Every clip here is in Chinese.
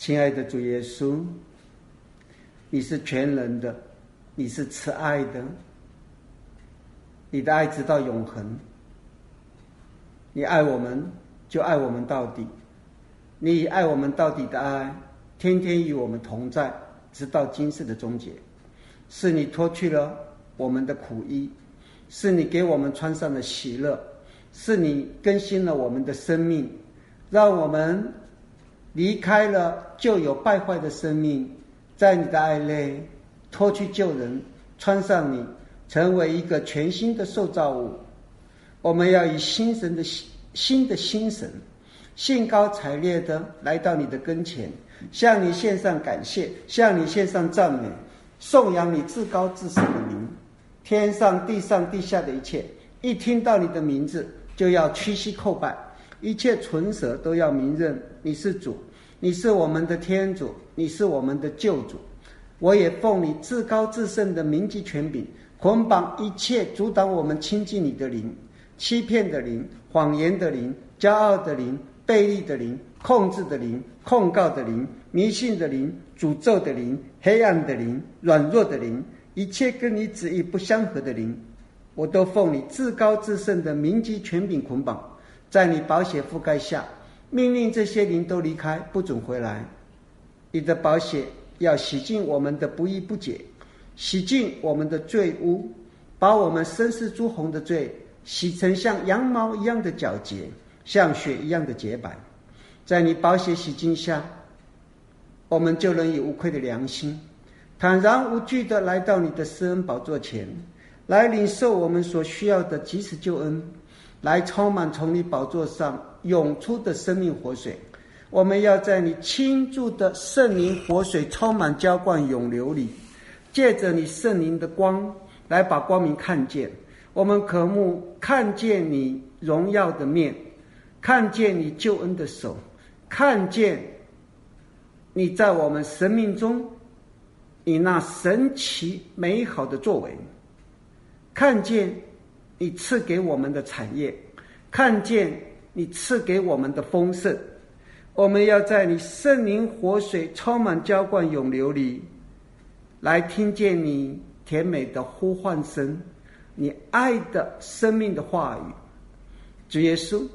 亲爱的主耶稣，你是全能的，你是慈爱的，你的爱直到永恒。你爱我们就爱我们到底，你以爱我们到底的爱天天与我们同在，直到今世的终结。是你脱去了我们的苦衣，是你给我们穿上了喜乐，是你更新了我们的生命，让我们离开了旧有败坏的生命，在你的爱内脱去旧人，穿上你，成为一个全新的受造物。我们要以新的心神，兴高采烈的来到你的跟前，向你献上感谢，向你献上赞美，颂扬你至高至圣的名。天上地上地下的一切，一听到你的名字就要屈膝叩拜，一切唇舌都要明认你是主，你是我们的天主，你是我们的救主。我也奉你至高至圣的名及权柄，捆绑一切阻挡我们亲近你的灵，欺骗的灵，谎言的灵，骄傲的灵，悖逆的灵，控制的灵，控告的灵，迷信的灵，诅咒的灵，黑暗的灵，软弱的灵，一切跟你旨意不相合的灵，我都奉你至高至圣的名及权柄捆绑，在你宝血覆盖下，命令这些灵都离开，不准回来。你的宝血要洗净我们的不义不解，洗净我们的罪污，把我们深似朱红的罪洗成像羊毛一样的皎洁，像雪一样的洁白。在你宝血洗净下，我们就能以无愧的良心，坦然无惧地来到你的施恩宝座前，来领受我们所需要的及时救恩，来充满从你宝座上涌出的生命活水。我们要在你倾注的圣灵活水充满浇灌涌流里，借着你圣灵的光来把光明看见。我们渴慕看见你荣耀的面，看见你救恩的手，看见你在我们生命中你那神奇美好的作为，看见你赐给我们的产业，看见你赐给我们的丰盛。我们要在你圣灵活水充满浇灌涌流里，来听见你甜美的呼唤声，你爱的生命的话语。主耶稣，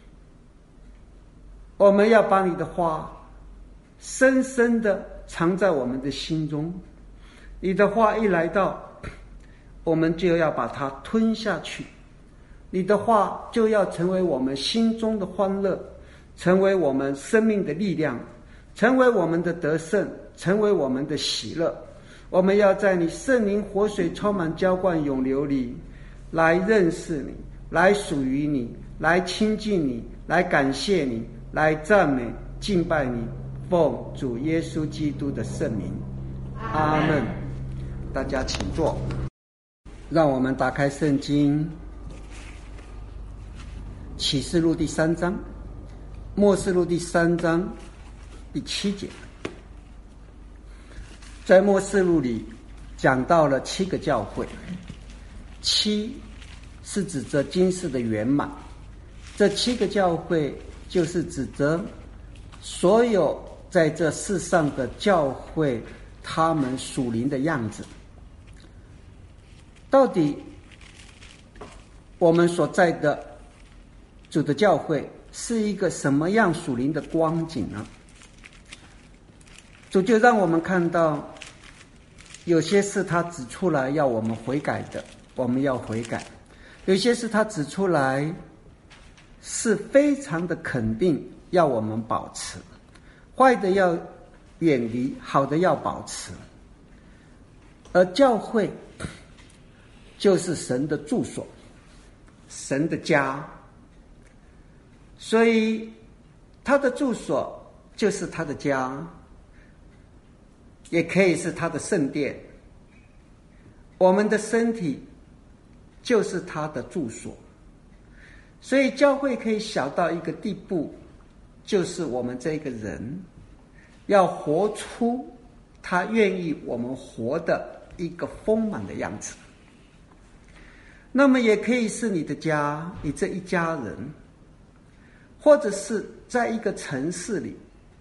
我们要把你的话深深的藏在我们的心中，你的话一来到，我们就要把它吞下去，你的话就要成为我们心中的欢乐，成为我们生命的力量，成为我们的得胜，成为我们的喜乐。我们要在你圣灵活水充满浇灌涌流里，来认识你，来属于你，来亲近你，来感谢你，来赞美敬拜你。奉主耶稣基督的圣名，阿们。大家请坐，让我们打开圣经启示录第3章，默示录第3章第7节。在默示录里讲到了7个教会，7是指着今世的圆满，这7个教会就是指着所有在这世上的教会他们属灵的样子。到底我们所在的主的教会是一个什么样属灵的光景呢？主就让我们看到有些是他指出来要我们悔改的，我们要悔改；有些是他指出来是非常的肯定要我们保持，坏的要远离，好的要保持。而教会就是神的住所，神的家，所以他的住所就是他的家，也可以是他的圣殿。我们的身体就是他的住所，所以教会可以小到一个地步，就是我们这个人要活出他愿意我们活的一个丰满的样子。那么也可以是你的家，你这一家人，或者是在一个城市里，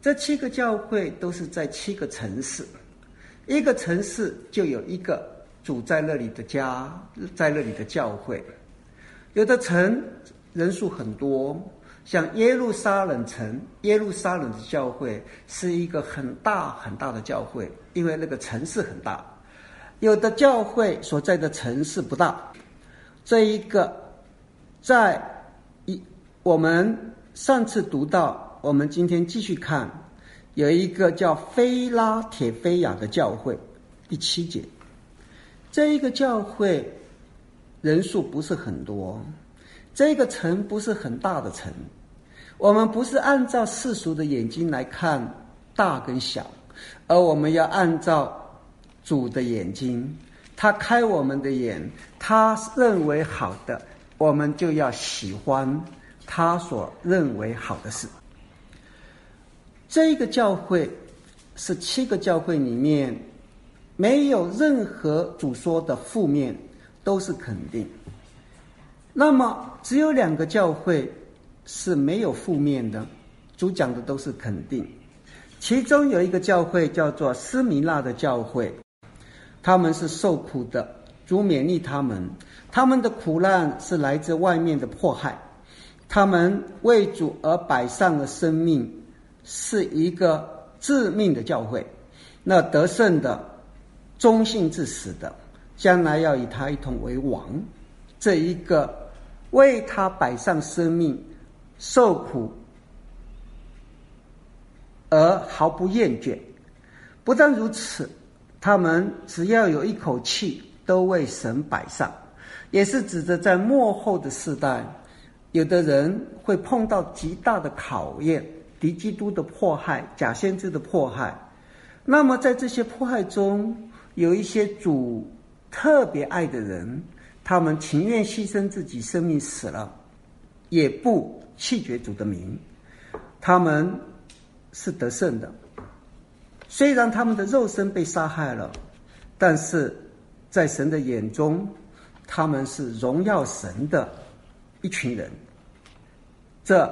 这7个教会都是在7个城市，一个城市就有一个主在那里的家，在那里的教会。有的城人数很多，像耶路撒冷城，耶路撒冷的教会是一个很大很大的教会，因为那个城市很大。有的教会所在的城市不大，这一个在我们上次读到，我们今天继续看，有一个叫菲拉铁菲亚的教会，第7节。这一个教会人数不是很多，这个城不是很大的城，我们不是按照世俗的眼睛来看大跟小，而我们要按照主的眼睛，他开我们的眼，他认为好的，我们就要喜欢他所认为好的事。这个教会是7个教会里面没有任何主说的负面，都是肯定。那么只有2个教会是没有负面的，主讲的都是肯定。其中有一个教会叫做斯米纳的教会，他们是受苦的，主勉励他们，他们的苦难是来自外面的迫害，他们为主而摆上了生命，是一个致命的教会。那得胜的，忠信至死的，将来要以他一同为王。这一个为他摆上生命，受苦而毫不厌倦。不但如此，他们只要有一口气都为神摆上，也是指着在末后的世代，有的人会碰到极大的考验，敌基督的迫害，假先知的迫害。那么在这些迫害中，有一些主特别爱的人，他们情愿牺牲自己生命死了，也不弃绝主的名，他们是得胜的。虽然他们的肉身被杀害了，但是在神的眼中，他们是荣耀神的一群人。这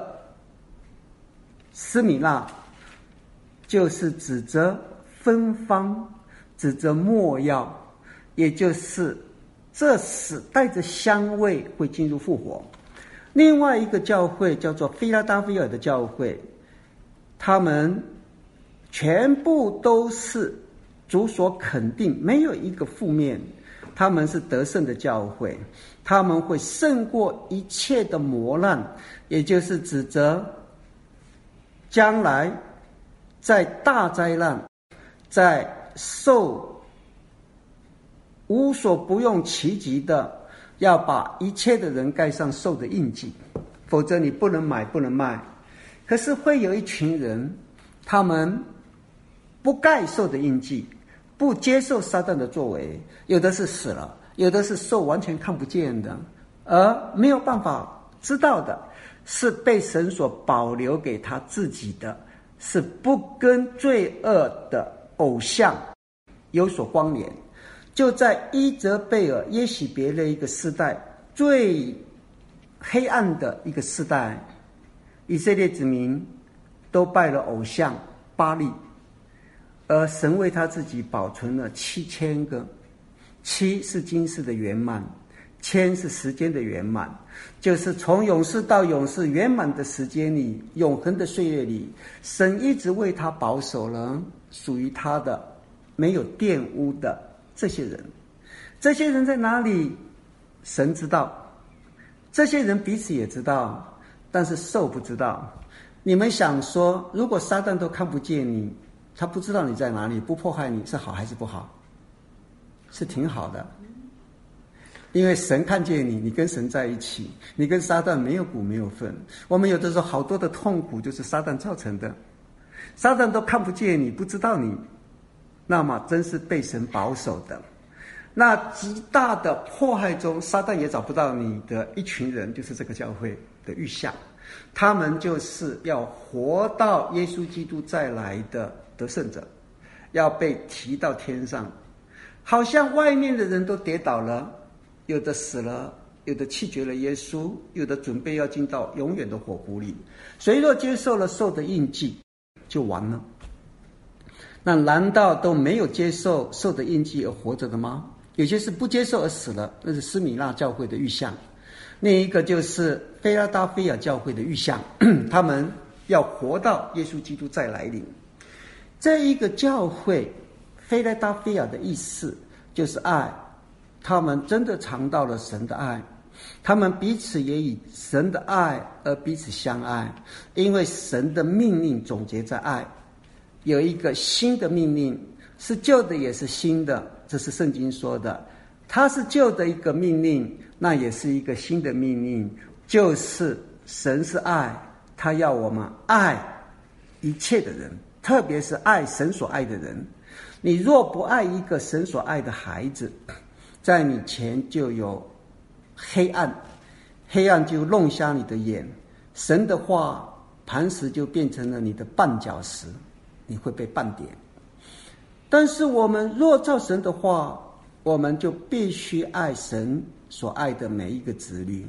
斯米纳就是指着芬芳，指着没药，也就是这死带着香味会进入复活。另外一个教会叫做菲拉达菲尔的教会，他们全部都是主所肯定，没有一个负面，他们是得胜的教会，他们会胜过一切的磨难，也就是指着将来在大灾难，在受无所不用其极的，要把一切的人盖上兽的印记，否则你不能买不能卖。可是会有一群人，他们不盖兽的印记，不接受撒旦的作为，有的是死了，有的是兽完全看不见的，而没有办法知道的，是被神所保留给他自己的，是不跟罪恶的偶像有所关联。就在伊泽贝尔、耶洗别的一个时代，最黑暗的一个时代，以色列子民都拜了偶像巴力，而神为他自己保存了7000个。7是今世的圆满，1000是时间的圆满，就是从永世到永世圆满的时间里，永恒的岁月里，神一直为他保守了属于他的没有玷污的这些人。这些人在哪里？神知道，这些人彼此也知道，但是兽不知道。你们想说，如果撒旦都看不见你，他不知道你在哪里，不迫害你，是好还是不好？是挺好的，因为神看见你，你跟神在一起，你跟撒旦没有股没有份。我们有的时候好多的痛苦就是撒旦造成的，撒旦都看不见你，不知道你，那么真是被神保守的。那极大的迫害中，撒旦也找不到你的一群人，就是这个教会的预象，他们就是要活到耶稣基督再来的得胜者，要被提到天上。好像外面的人都跌倒了，有的死了，有的弃绝了耶稣，有的准备要进到永远的火湖里。谁若接受了兽的印记， 就完了。那难道都没有接受受的印记而活着的吗？有些是不接受而死了，那是斯米纳教会的预象。另一个就是菲拉达菲亚教会的预象，他们要活到耶稣基督再来临。这一个教会菲拉达菲亚的意思就是爱，他们真的尝到了神的爱，他们彼此也以神的爱而彼此相爱，因为神的命令总结在爱。有一个新的命令，是旧的也是新的，这是圣经说的。它是旧的一个命令，那也是一个新的命令，就是神是爱，他要我们爱一切的人，特别是爱神所爱的人。你若不爱一个神所爱的孩子，在你前就有黑暗，黑暗就弄瞎你的眼，神的话磐石就变成了你的绊脚石，你会被绊跌。但是我们若照神的话，我们就必须爱神所爱的每一个子女。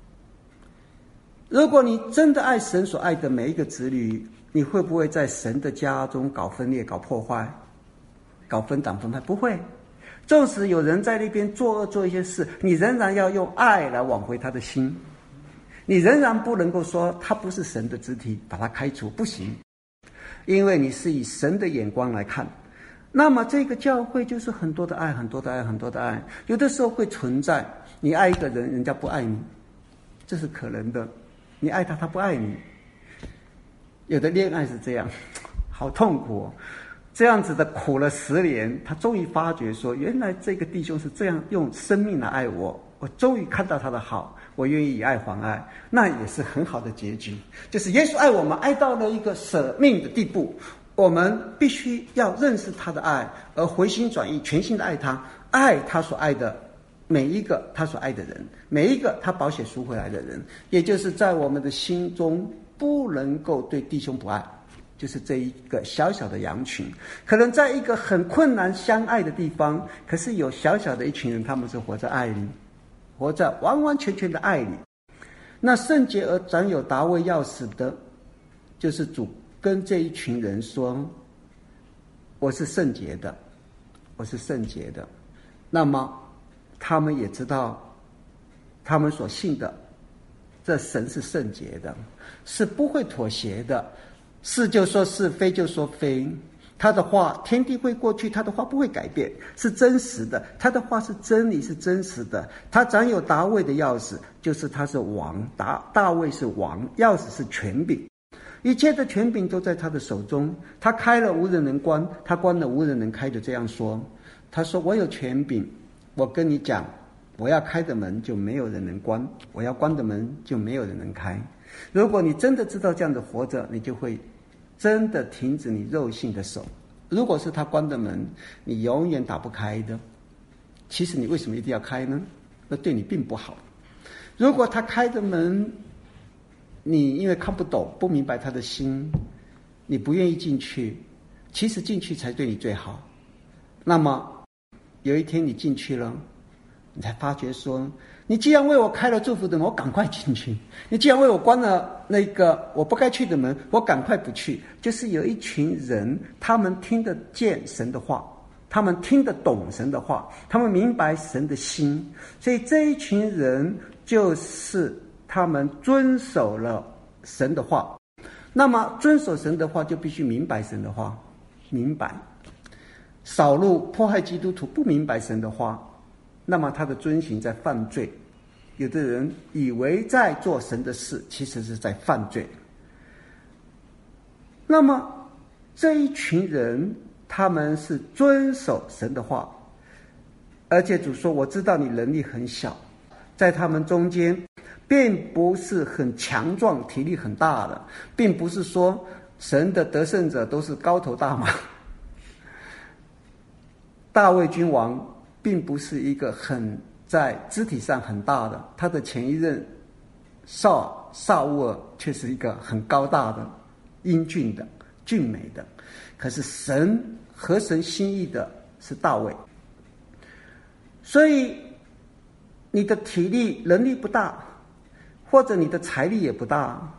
如果你真的爱神所爱的每一个子女，你会不会在神的家中搞分裂、搞破坏、搞分党分派？不会。纵使有人在那边作恶做一些事，你仍然要用爱来挽回他的心，你仍然不能够说他不是神的肢体，把他开除，不行，因为你是以神的眼光来看。那么这个教会就是很多的爱，很多的爱，很多的爱。有的时候会存在你爱一个人，人家不爱你，这是可能的。你爱他，他不爱你。有的恋爱是这样，好痛苦哦。这样子的苦了10年，他终于发觉说，原来这个弟兄是这样用生命来爱我，我终于看到他的好，我愿意以爱还爱，那也是很好的结局。就是耶稣爱我们，爱到了一个舍命的地步，我们必须要认识他的爱，而回心转意，全心的爱他，爱他所爱的每一个他所爱的人，每一个他宝血赎回来的人，也就是在我们的心中不能够对弟兄不爱。就是这一个小小的羊群，可能在一个很困难相爱的地方，可是有小小的一群人，他们是活在爱里，活在完完全全的爱里。那圣洁而长有大卫钥匙的，就是主跟这一群人说，我是圣洁的，我是圣洁的。那么他们也知道他们所信的这神是圣洁的，是不会妥协的，是就说是，非就说非。他的话天地会过去，他的话不会改变，是真实的，他的话是真理，是真实的。他掌有大卫的钥匙，就是他是王，大卫是王，钥匙是权柄，一切的权柄都在他的手中。他开了无人能关，他关了无人能开，就这样说。他说我有权柄，我跟你讲，我要开的门就没有人能关，我要关的门就没有人能开。如果你真的知道这样的活着，你就会真的停止你肉性的手。如果是他关的门，你永远打不开的。其实你为什么一定要开呢？那对你并不好。如果他开的门，你因为看不懂，不明白他的心，你不愿意进去，其实进去才对你最好。那么有一天你进去了，你才发觉说，你既然为我开了祝福的门，我赶快进去；你既然为我关了那个我不该去的门，我赶快不去。就是有一群人，他们听得见神的话，他们听得懂神的话，他们明白神的心，所以这一群人就是他们遵守了神的话。那么遵守神的话，就必须明白神的话，明白。扫路迫害基督徒，不明白神的话，那么他的遵行在犯罪。有的人以为在做神的事，其实是在犯罪。那么这一群人，他们是遵守神的话，而且主说，我知道你能力很小。在他们中间并不是很强壮体力很大的，并不是说神的得胜者都是高头大马。大卫君王并不是一个很在肢体上很大的，他的前一任萨乌尔却是一个很高大的、英俊的、俊美的。可是神合神心意的是大卫，所以你的体力能力不大，或者你的财力也不大，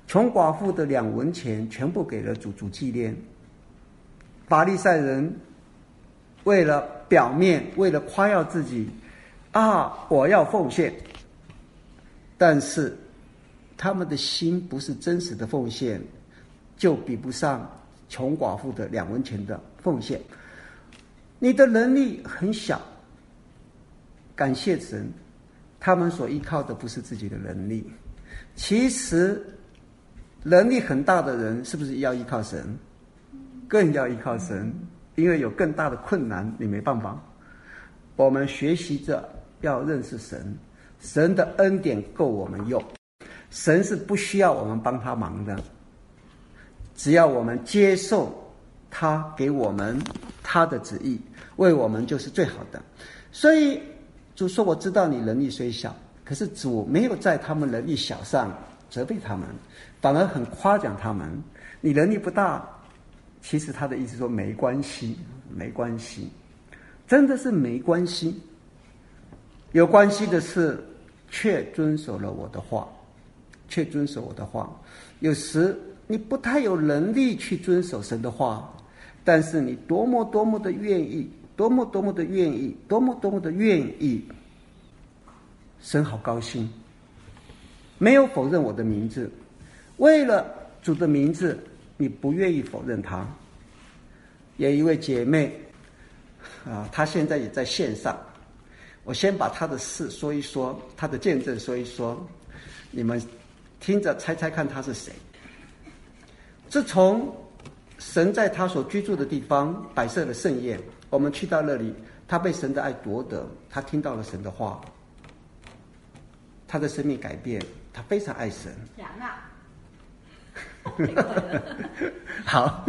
穷寡妇的2文钱全部给了主纪念。法利赛人为了表面，为了夸耀自己我要奉献，但是他们的心不是真实的奉献，就比不上穷寡妇的2文钱的奉献。你的能力很小，感谢神，他们所依靠的不是自己的能力。其实能力很大的人是不是要依靠神？更要依靠神，因为有更大的困难你没办法。我们学习着要认识神，神的恩典够我们用，神是不需要我们帮他忙的，只要我们接受他给我们他的旨意，为我们就是最好的。所以主说，我知道你能力虽小，可是主没有在他们能力小上责备他们，反而很夸奖他们。你能力不大，其实他的意思说没关系，没关系，真的是没关系。有关系的是却遵守了我的话，却遵守我的话。有时你不太有能力去遵守神的话，但是你多么多么的愿意，多么多么的愿意，多么多么的愿意，神好高兴。没有否认我的名字，为了主的名字，你不愿意否认他。有一位姐妹她现在也在线上，我先把她的事说一说，她的见证说一说，你们听着猜猜看她是谁。自从神在她所居住的地方摆设了盛宴，我们去到那里，她被神的爱夺得，她听到了神的话，她的生命改变，她非常爱神。好，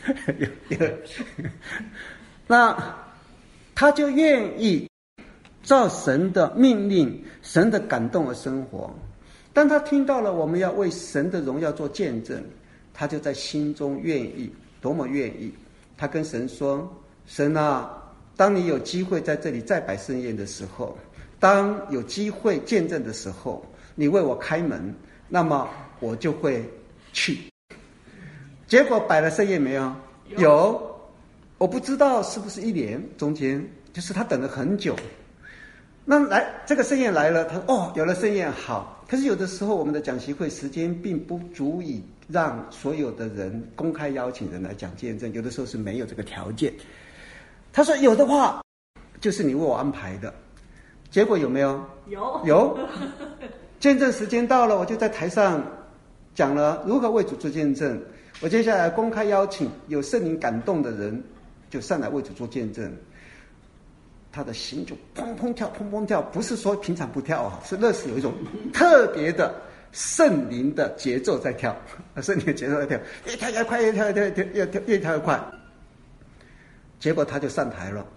那他就愿意照神的命令、神的感动而生活。当他听到了我们要为神的荣耀做见证，他就在心中愿意，多么愿意。他跟神说：神啊，当你有机会在这里再摆盛宴的时候，当有机会见证的时候，你为我开门，那么我就会去。结果摆了盛宴没有？有，我不知道是不是1年，中间就是他等了很久。那这个盛宴来了，他说有了盛宴好。可是有的时候我们的讲习会时间并不足以让所有的人公开邀请人来讲见证，有的时候是没有这个条件。他说有的话就是你为我安排的。结果有没有？有。见证时间到了，我就在台上讲了如何为主做见证。我接下来公开邀请有圣灵感动的人就上来为主做见证，他的心就砰砰跳砰砰跳，不是说平常不跳是那是有一种特别的圣灵的节奏在跳，圣灵的节奏在跳，越跳越快，越跳越快。结果他就上台了。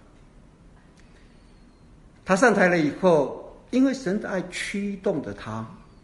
他上台了以后，因为神的爱驱动了他，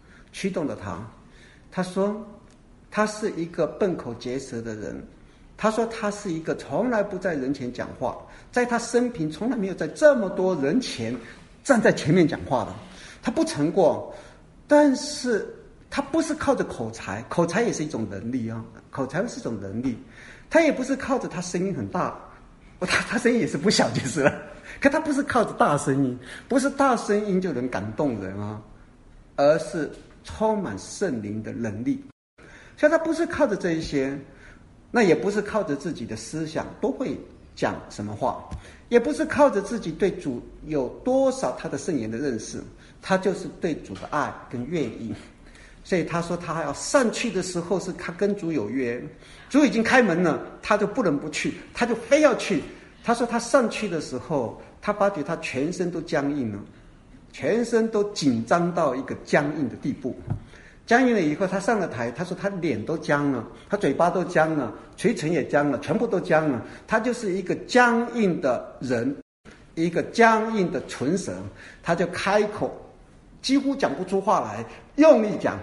他说他是一个笨口结舌的人，他说他是一个从来不在人前讲话，在他生平从来没有在这么多人前站在前面讲话的，他不曾过。但是他不是靠着口才，口才也是一种能力啊，口才是一种能力。他也不是靠着他声音很大，他声音也是不小就是了，可他不是靠着大声音，不是大声音就能感动人啊，而是充满圣灵的能力。所以他不是靠着这一些，那也不是靠着自己的思想多会讲什么话，也不是靠着自己对主有多少他的圣言的认识，他就是对主的爱跟愿意。所以他说他要上去的时候是他跟主有约，主已经开门了，他就不能不去，他就非要去。他说他上去的时候，他发觉他全身都僵硬了，全身都紧张到一个僵硬的地步。僵硬了以后，他上了台，他说他脸都僵了，他嘴巴都僵了，嘴唇也僵了，全部都僵了。他就是一个僵硬的人，一个僵硬的唇舌，他就开口，几乎讲不出话来，用力讲。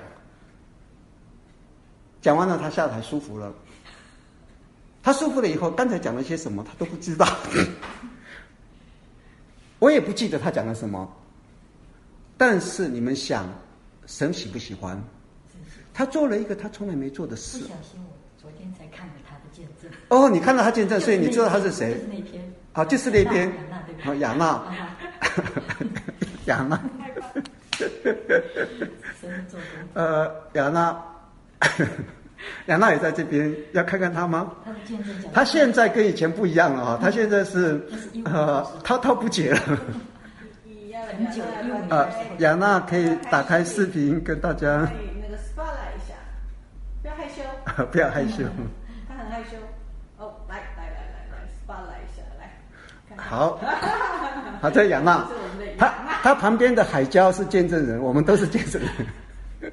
讲完了，他下台舒服了。他舒服了以后，刚才讲了些什么，他都不知道。我也不记得他讲了什么。但是你们想，神喜不喜欢？ 他做了一个他从来没做的事。 不小心，我昨天才看了他的见证。 哦，你看到他见证，所以你知道他是谁？ 就是那篇。 好，就是那篇。好，亚娜。亚娜。亚娜。亚娜也在这边，要看看他吗？ 他的见证讲。 他现在跟以前不一样了哈，他现在是滔滔不绝了。 很久亚娜可以打开视频跟大家。 那个 spotlight 一下，不要害羞。 不要害羞。 他很害羞。哦，来 spotlight 一下，来。 好，好，这亚娜，他旁边的海椒是见证人，我们都是见证人。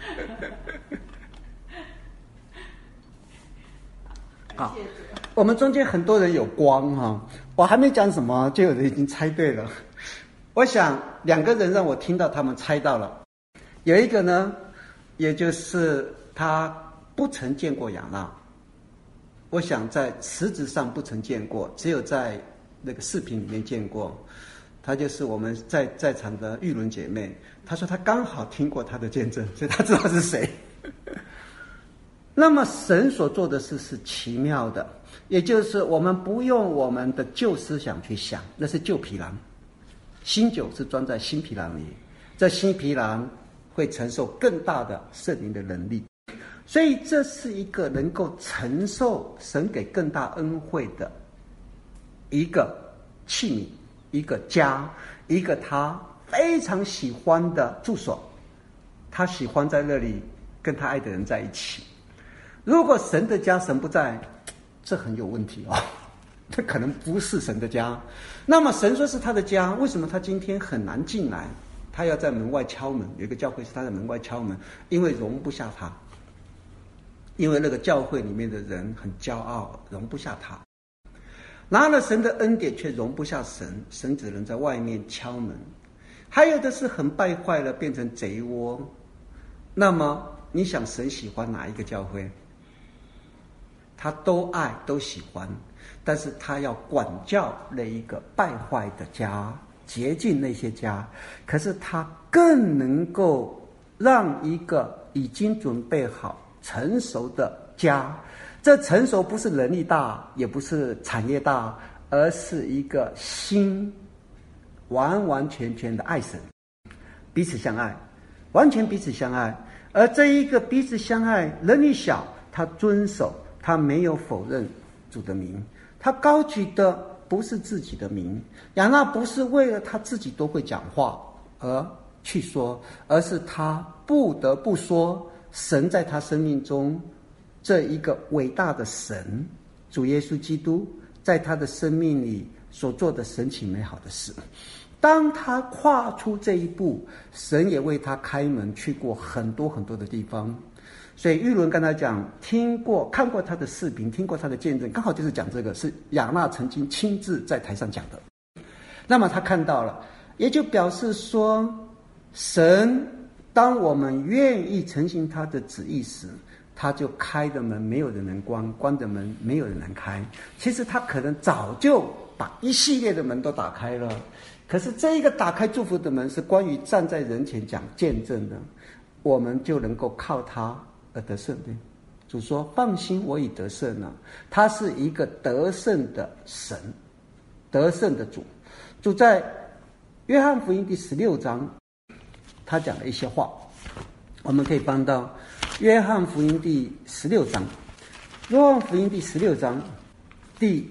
好，我们中间很多人有光哈，我还没讲什么，就有人已经猜对了。我想2个人让我听到他们猜到了，有一个呢，也就是他不曾见过亚娜，我想在实质上不曾见过，只有在那个视频里面见过。她就是我们在场的玉伦姐妹，她说她刚好听过她的见证，所以她知道是谁。那么神所做的事是奇妙的，也就是我们不用我们的旧思想去想，那是旧皮囊，新酒是装在新皮囊里，这新皮囊会承受更大的圣灵的能力，所以这是一个能够承受神给更大恩惠的一个器皿，一个家，一个他非常喜欢的住所，他喜欢在那里跟他爱的人在一起。如果神的家神不在，这很有问题哦，这可能不是神的家。那么神说是他的家，为什么他今天很难进来？他要在门外敲门，有一个教会是他在门外敲门，因为容不下他，因为那个教会里面的人很骄傲，容不下他。拿了神的恩典却容不下神，神只能在外面敲门。还有的是很败坏了，变成贼窝。那么你想神喜欢哪一个教会？他都爱都喜欢，但是他要管教那一个败坏的家，洁净那些家。可是他更能够让一个已经准备好成熟的家，这成熟不是能力大，也不是产业大，而是一个心完完全全的爱神，彼此相爱，完全彼此相爱。而这一个彼此相爱，能力小，他遵守，他没有否认主的名，他高举的不是自己的名。亚娜不是为了他自己多会讲话而去说，而是他不得不说神在他生命中这一个伟大的神，主耶稣基督在他的生命里所做的神奇美好的事。当他跨出这一步，神也为他开门，去过很多很多的地方。所以玉伦跟他讲，看过他的视频，听过他的见证，刚好就是讲这个，是亚娜曾经亲自在台上讲的。那么他看到了，也就表示说，神当我们愿意承行他的旨意时，他就开的门没有人能关，关的门没有人能开。其实他可能早就把一系列的门都打开了，可是这一个打开祝福的门是关于站在人前讲见证的，我们就能够靠他而得胜。对，主说放心，我已得胜了。他是一个得胜的神，得胜的主。主在约翰福音第16章他讲了一些话，我们可以翻到约翰福音第16章，约翰福音第16章第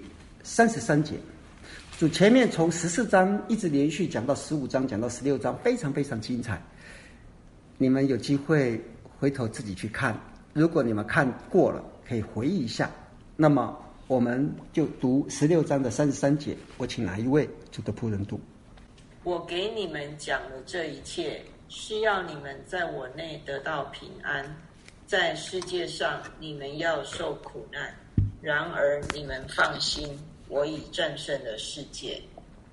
33节。主前面从14章一直连续讲到15章，讲到16章，非常非常精彩。你们有机会回头自己去看，如果你们看过了，可以回忆一下。那么我们就读16章的33节，我请哪一位主的仆人读？ 我给你们讲了这一切，是要你们在我内得到平安。在世界上你们要受苦难，然而你们放心，我已战胜了世界。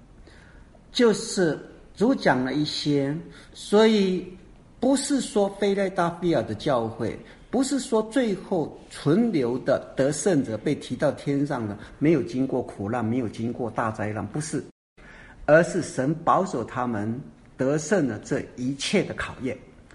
就是主讲了一些，所以不是说菲莱达菲亚的教会，不是说最后存留的得胜者被提到天上了，没有经过苦难，没有经过大灾难，不是，而是神保守他们得胜了这一切的考验。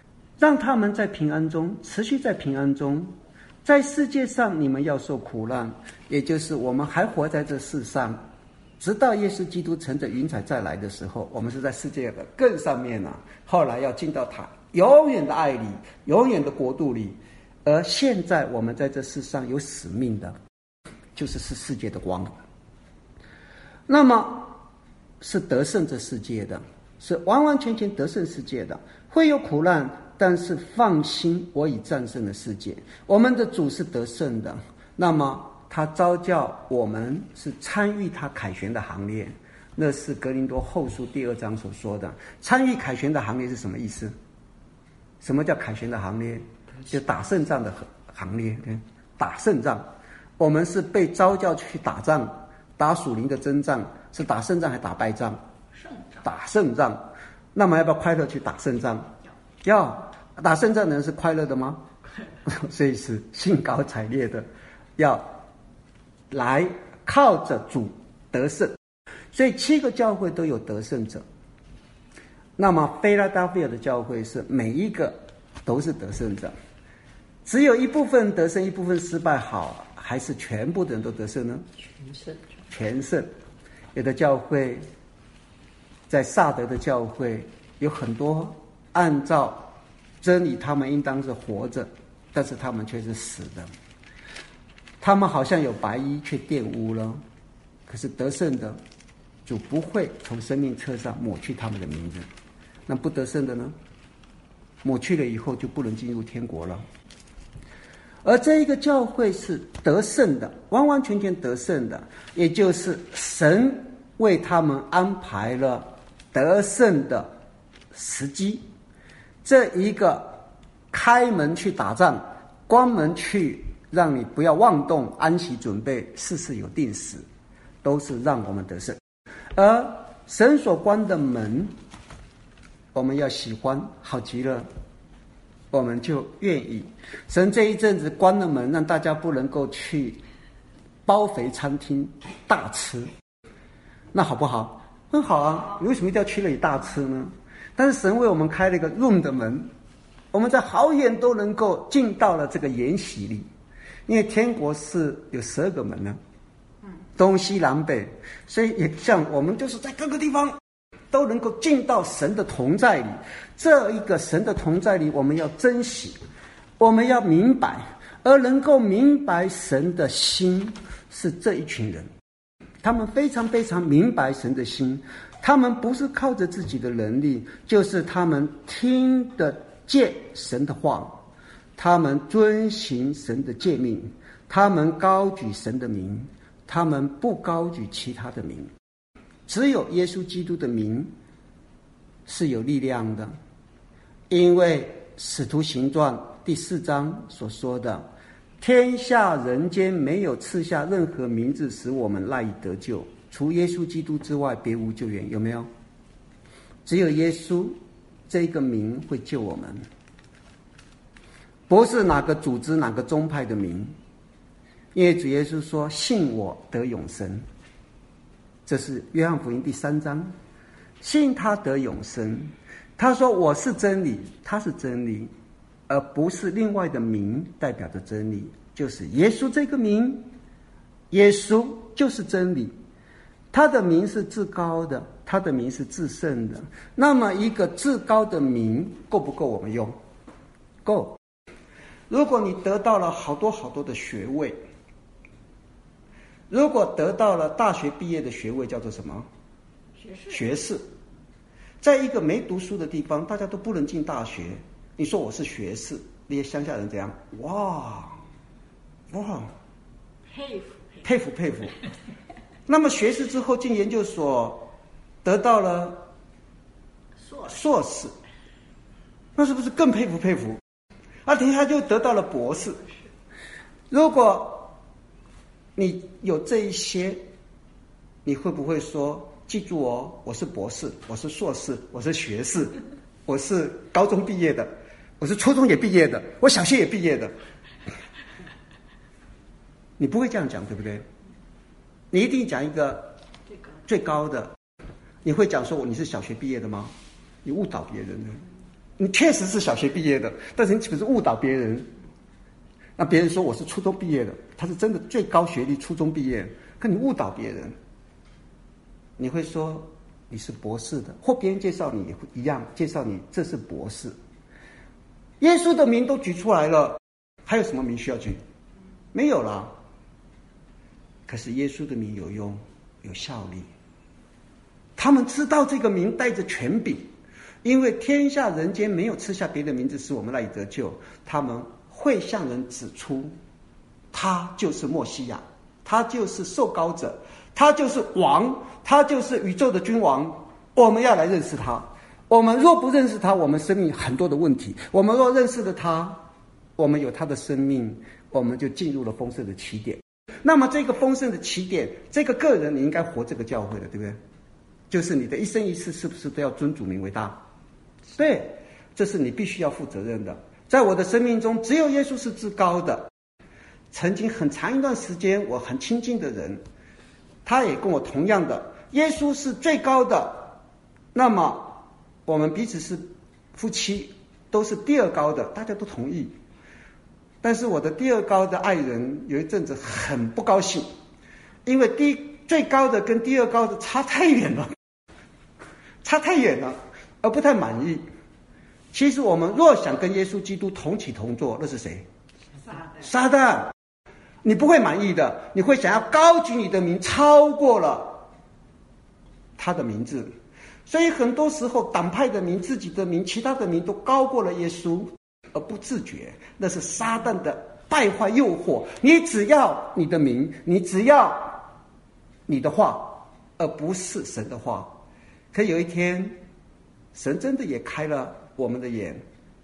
让他们在平安中持续在平安中。在世界上你们要受苦难，也就是我们还活在这世上，直到耶稣基督乘着云彩再来的时候，我们是在世界的更上面了，后来要进到他永远的爱里，永远的国度里。而现在我们在这世上有使命的，就是世界的光，那么是得胜这世界的，是完完全全得胜世界的。会有苦难，但是放心，我已战胜了世界。我们的主是得胜的，那么他召叫我们是参与他凯旋的行列。那是格林多后书第2章所说的。参与凯旋的行列是什么意思？什么叫凯旋的行列？就打胜仗的行列。打胜仗，我们是被召叫去打仗，打属灵的征战，是打胜仗还打败仗？打胜仗。那么要不要快乐去打胜仗？要。打胜仗的人是快乐的吗？所以是兴高采烈的，要来靠着主得胜。所以7个教会都有得胜者。那么菲拉达菲亚的教会是每一个都是得胜者，只有一部分得胜，一部分失败，好，还是全部的人都得胜呢？全胜。有的教会，在萨德的教会有很多按照真理他们应当是活着，但是他们却是死的。他们好像有白衣，却玷污了。可是得胜的主不会从生命册上抹去他们的名字。那不得胜的呢？抹去了以后就不能进入天国了。而这一个教会是得胜的，完完全全得胜的，也就是神为他们安排了得胜的时机。这一个开门去打仗，关门去让你不要妄动，安息准备，事事有定时，都是让我们得胜。而神所关的门，我们要喜欢，好极了，我们就愿意。神这一阵子关了门，让大家不能够去包肥餐厅大吃，那好不好？很好啊，你为什么一定要去那里大吃呢？但是神为我们开了一个 room 的门，我们在好远都能够进到了这个筵席里。因为天国是有12个门呢，东西南北，所以也像我们就是在各个地方都能够进到神的同在里。这一个神的同在里，我们要珍惜，我们要明白，而能够明白神的心是这一群人，他们非常非常明白神的心。他们不是靠着自己的能力，就是他们听得见神的话，他们遵行神的诫命，他们高举神的名，他们不高举其他的名。只有耶稣基督的名是有力量的，因为使徒行传第4章所说的，天下人间没有赐下任何名字使我们赖以得救，除耶稣基督之外别无救援。有没有？只有耶稣这个名会救我们，不是哪个组织哪个宗派的名。因为主耶稣说信我得永生，这是约翰福音第3章，信他得永生。他说我是真理，他是真理，而不是另外的名代表着真理，就是耶稣这个名。耶稣就是真理，他的名是至高的，他的名是至圣的。那么一个至高的名够不够我们用？够。如果你得到了好多好多的学位，如果得到了大学毕业的学位，叫做什么？学士。在一个没读书的地方，大家都不能进大学，你说我是学士，那些乡下人怎样？哇，佩服。那么学士之后进研究所，得到了硕士，那是不是更佩服？等一下就得到了博士。如果你有这一些，你会不会说，记住哦，我是博士，我是硕士，我是学士，我是高中毕业的，我是初中也毕业的，我小学也毕业的。你不会这样讲，对不对？你一定讲一个最高的。你会讲说你是小学毕业的吗？你误导别人了。 你确实是小学毕业的，但是你只是误导别人。那别人说我是初中毕业的，他是真的最高学历初中毕业，可你误导别人，你会说你是博士的，或别人介绍你也会一样介绍你这是博士。耶稣的名都举出来了，还有什么名需要举？没有了。可是耶稣的名有用有效力，他们知道这个名带着权柄，因为天下人间没有赐下别的名字使我们赖以得救，他们会向人指出他就是默西亚，他就是受膏者，他就是王，他就是宇宙的君王，我们要来认识他。我们若不认识他，我们生命很多的问题，我们若认识了他，我们有他的生命，我们就进入了丰盛的起点。那么这个丰盛的起点，这个个人你应该活这个教会的，对不对？就是你的一生一世是不是都要尊主名为大？对，这是你必须要负责任的。在我的生命中，只有耶稣是至高的。曾经很长一段时间，我很亲近的人，他也跟我同样的，耶稣是最高的。那么我们彼此是夫妻，都是第二高的，大家都同意。但是我的第二高的爱人有一阵子很不高兴，因为最高的跟第二高的差太远了，而不太满意。其实我们若想跟耶稣基督同起同坐，那是谁？撒旦。你不会满意的，你会想要高举你的名超过了他的名字。所以很多时候党派的名、自己的名、其他的名都高过了耶稣，而不自觉，那是撒旦的败坏诱惑。你只要你的名，你只要你的话，而不是神的话。可有一天神真的也开了我们的眼，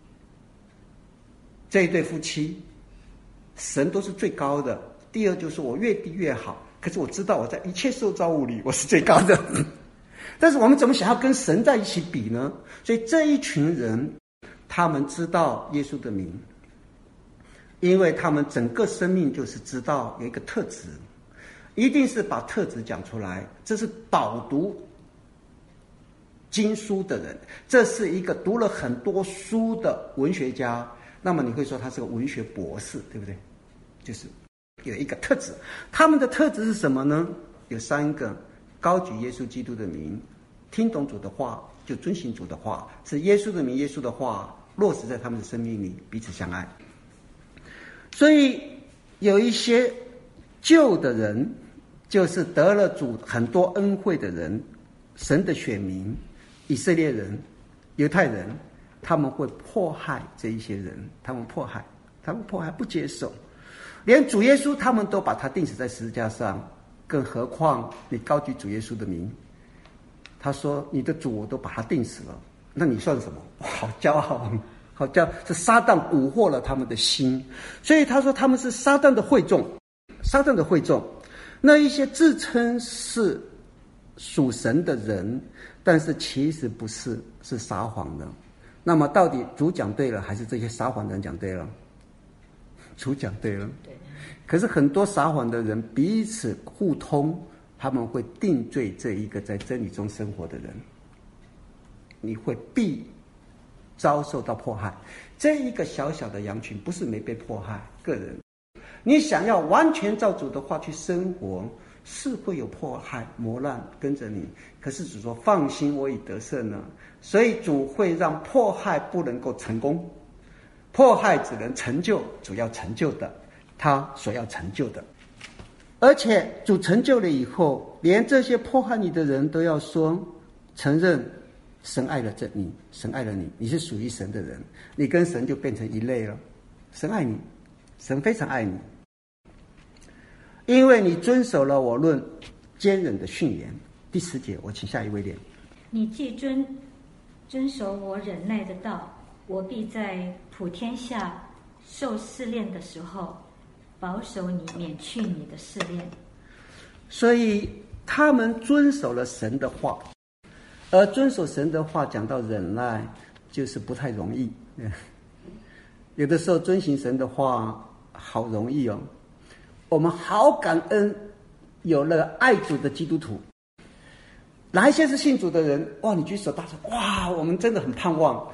这一对夫妻神都是最高的，第二就是我越低越好，可是我知道我在一切受造物里我是最高的但是我们怎么想要跟神在一起比呢？所以这一群人他们知道耶稣的名，因为他们整个生命就是知道有一个特质，一定是把特质讲出来。这是饱读经书的人，这是一个读了很多书的文学家，那么你会说他是个文学博士，对不对？就是有一个特质。他们的特质是什么呢？有三个：高举耶稣基督的名，听懂主的话就遵行主的话，是耶稣的名、耶稣的话落实在他们的生命里，彼此相爱。所以有一些旧的人，就是得了主很多恩惠的人，神的选民，以色列人、犹太人，他们会迫害这一些人，他们迫害不接受，连主耶稣他们都把他钉死在十字架上，更何况你高举主耶稣的名。他说你的主我都把他钉死了，那你算什么？好骄傲，好骄傲。是撒旦蛊惑了他们的心，所以他说他们是撒旦的会众，撒旦的会众。那一些自称是属神的人，但是其实不是，是撒谎的。那么到底主讲对了，还是这些撒谎的人讲对了？主讲对了。可是很多撒谎的人彼此互通，他们会定罪这一个在真理中生活的人，你会必遭受到迫害。这一个小小的羊群不是没被迫害，个人你想要完全照主的话去生活，是会有迫害磨难跟着你，可是主说放心，我已得胜了。所以主会让迫害不能够成功，迫害只能成就主要成就的，他所要成就的。而且主成就了以后，连这些迫害你的人都要说承认神爱了你，神爱了你，你是属于神的人，你跟神就变成一类了。神爱你，神非常爱你，因为你遵守了我论坚忍的训言。第10节，我请下一位念。 你既遵守我忍耐的道，我必在普天下受试炼的时候保守你，免去你的试炼。 所以他们遵守了神的话，而遵守神的话讲到忍耐就是不太容易。有的时候遵行神的话好容易哦，我们好感恩有了爱主的基督徒。哪一些是信主的人？哇，你举手大声，哇，我们真的很盼望。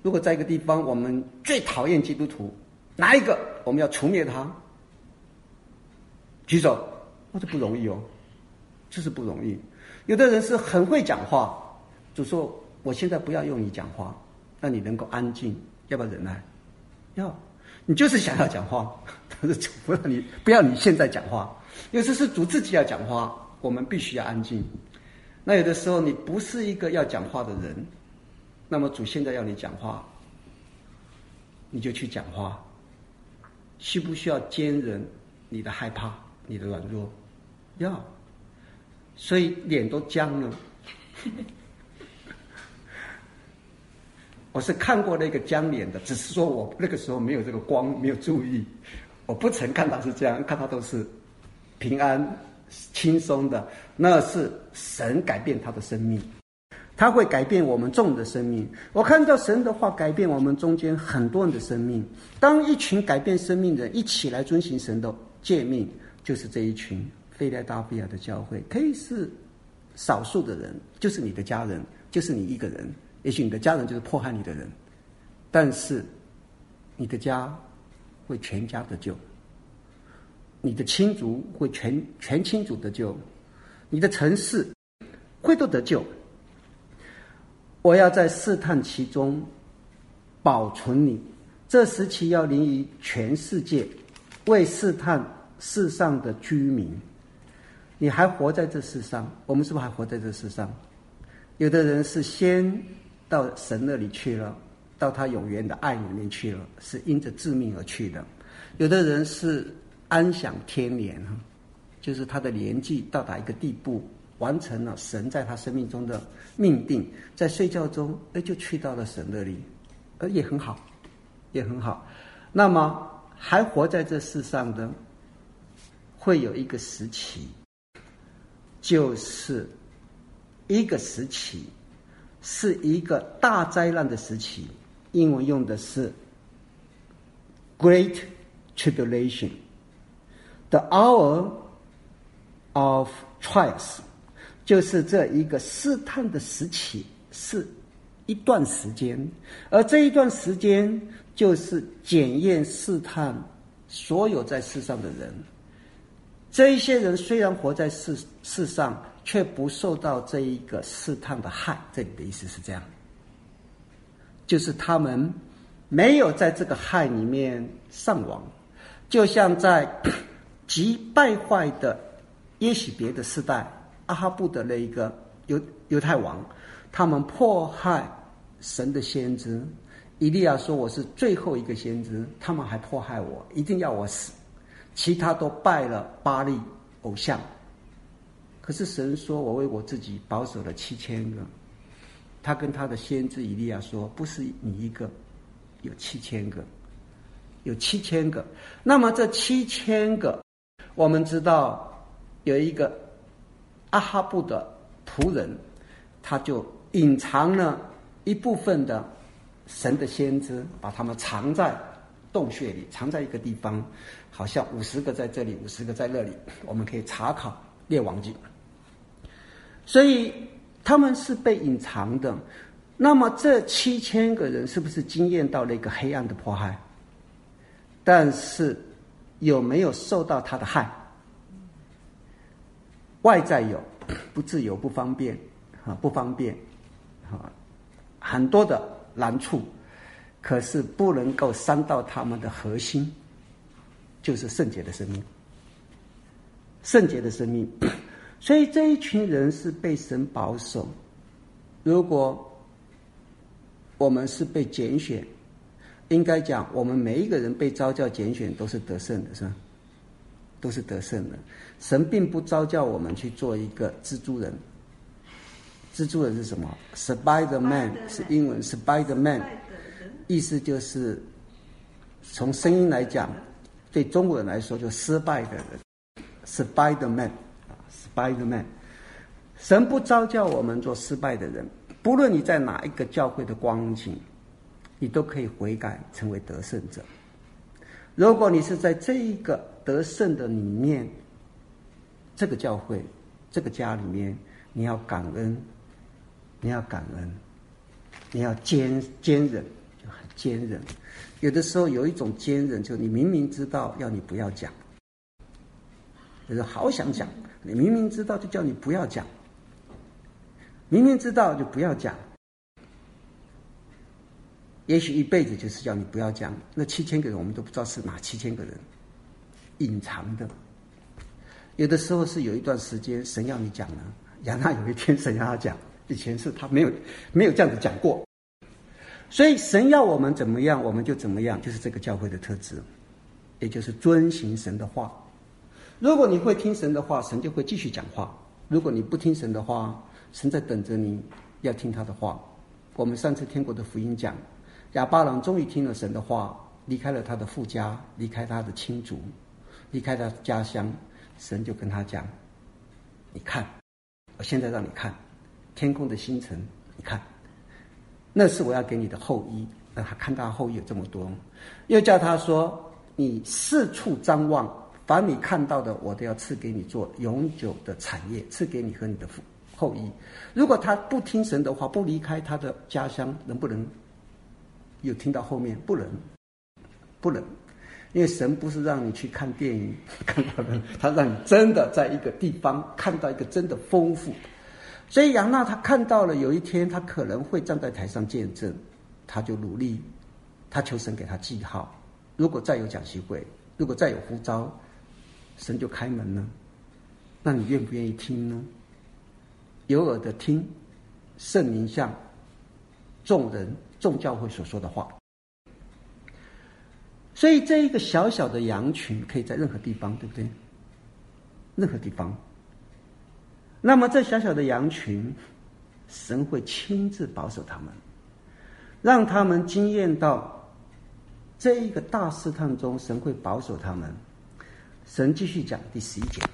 如果在一个地方我们最讨厌基督徒，哪一个我们要除灭他？举手。这不容易哦，就是不容易。有的人是很会讲话，主说我现在不要用你讲话，让你能够安静，要不要忍耐？要。你就是想要讲话，但是主不要你现在讲话。有时是主自己要讲话，我们必须要安静。那有的时候你不是一个要讲话的人，那么主现在要你讲话，你就去讲话。需不需要坚忍你的害怕，你的软弱？要。所以脸都僵了。我是看过那个僵脸的，只是说我那个时候没有这个光，没有注意，我不曾看他是这样，看他都是平安轻松的。那是神改变他的生命，他会改变我们众人的生命。我看到神的话改变我们中间很多人的生命。当一群改变生命的人一起来遵行神的诫命，就是这一群菲来达比亚的教会。可以是少数的人，就是你的家人，就是你一个人，也许你的家人就是迫害你的人，但是你的家会全家得救，你的亲族会全亲族得救，你的城市会都得救。我要在试探其中保存你，这时期要临于全世界，为试探世上的居民。你还活在这世上，我们是不是还活在这世上？有的人是先到神那里去了，到他永远的爱里面去了，是因着致命而去的。有的人是安享天年，就是他的年纪到达一个地步，完成了神在他生命中的命定，在睡觉中就去到了神那里，也很好，也很好。那么还活在这世上的，会有一个时期，就是一个时期，是一个大灾难的时期，英文用的是 Great Tribulation， The hour of trials， 就是这一个试探的时期，是一段时间，而这一段时间就是检验试探所有在世上的人。这一些人虽然活在世上，却不受到这一个试探的害。这里的意思是这样，就是他们没有在这个害里面上亡，就像在极败坏的耶洗别的时代，阿哈布的那一个犹太王，他们迫害神的先知。以利亚说我是最后一个先知，他们还迫害我，一定要我死，其他都拜了巴力偶像。可是神说我为我自己保守了7000个。他跟他的先知以利亚说，不是你一个，有7000个，有7000个。那么这7000个，我们知道有一个阿哈布的仆人，他就隐藏了一部分的神的先知，把他们藏在洞穴里，藏在一个地方，好像50个在这里，50个在那里，我们可以查考列王记。所以他们是被隐藏的。那么这7000个人是不是经验到了一个黑暗的迫害？但是有没有受到他的害？外在有，不自由，不方便，很多的难处，可是不能够伤到他们的核心，就是圣洁的生命。圣洁的生命。所以这一群人是被神保守。如果我们是被拣选，应该讲我们每一个人被召叫拣选都是得胜的，是吧？都是得胜的。神并不召叫我们去做一个蜘蛛人。蜘蛛人是什么？ Spider-Man 是英文 Spider-Man， 意思就是从声音来讲，对中国人来说就失败的人。Spider-Man， 神不召叫我们做失败的人。不论你在哪一个教会的光景，你都可以悔改成为得胜者。如果你是在这一个得胜的里面，这个教会这个家里面，你要感恩，你要坚忍， 坚忍。有的时候有一种坚忍，就你明明知道要你不要讲，就是好想讲，你明明知道就叫你不要讲，明明知道就不要讲。也许一辈子就是叫你不要讲，那7000个人我们都不知道是哪7000个人，隐藏的。有的时候是有一段时间神要你讲了，亚纳有一天神要他讲，以前是他没有这样子讲过。所以神要我们怎么样我们就怎么样，就是这个教会的特质，也就是遵行神的话。如果你会听神的话，神就会继续讲话；如果你不听神的话，神在等着你要听他的话。我们上次天国的福音讲，亚巴郎终于听了神的话，离开了他的父家，离开他的亲族，离开他的家乡，神就跟他讲，你看，我现在让你看天空的星辰，你看，那是我要给你的后裔。让他看他后裔有这么多，又叫他说，你四处张望，凡你看到的我都要赐给你做永久的产业，赐给你和你的后裔。如果他不听神的话，不离开他的家乡，能不能有听到后面？不能，因为神不是让你去看电影看到的，他让你真的在一个地方看到一个真的丰富。所以亚纳他看到了有一天他可能会站在台上见证，他就努力，他求神给他记号。如果再有讲习会，如果再有呼召，神就开门了。那你愿不愿意听呢？有耳的听圣灵向众人众教会所说的话。所以这一个小小的羊群可以在任何地方，对不对？任何地方。那么这小小的羊群，神会亲自保守他们，让他们经验到这一个大试探中，神会保守他们。神继续讲第11节，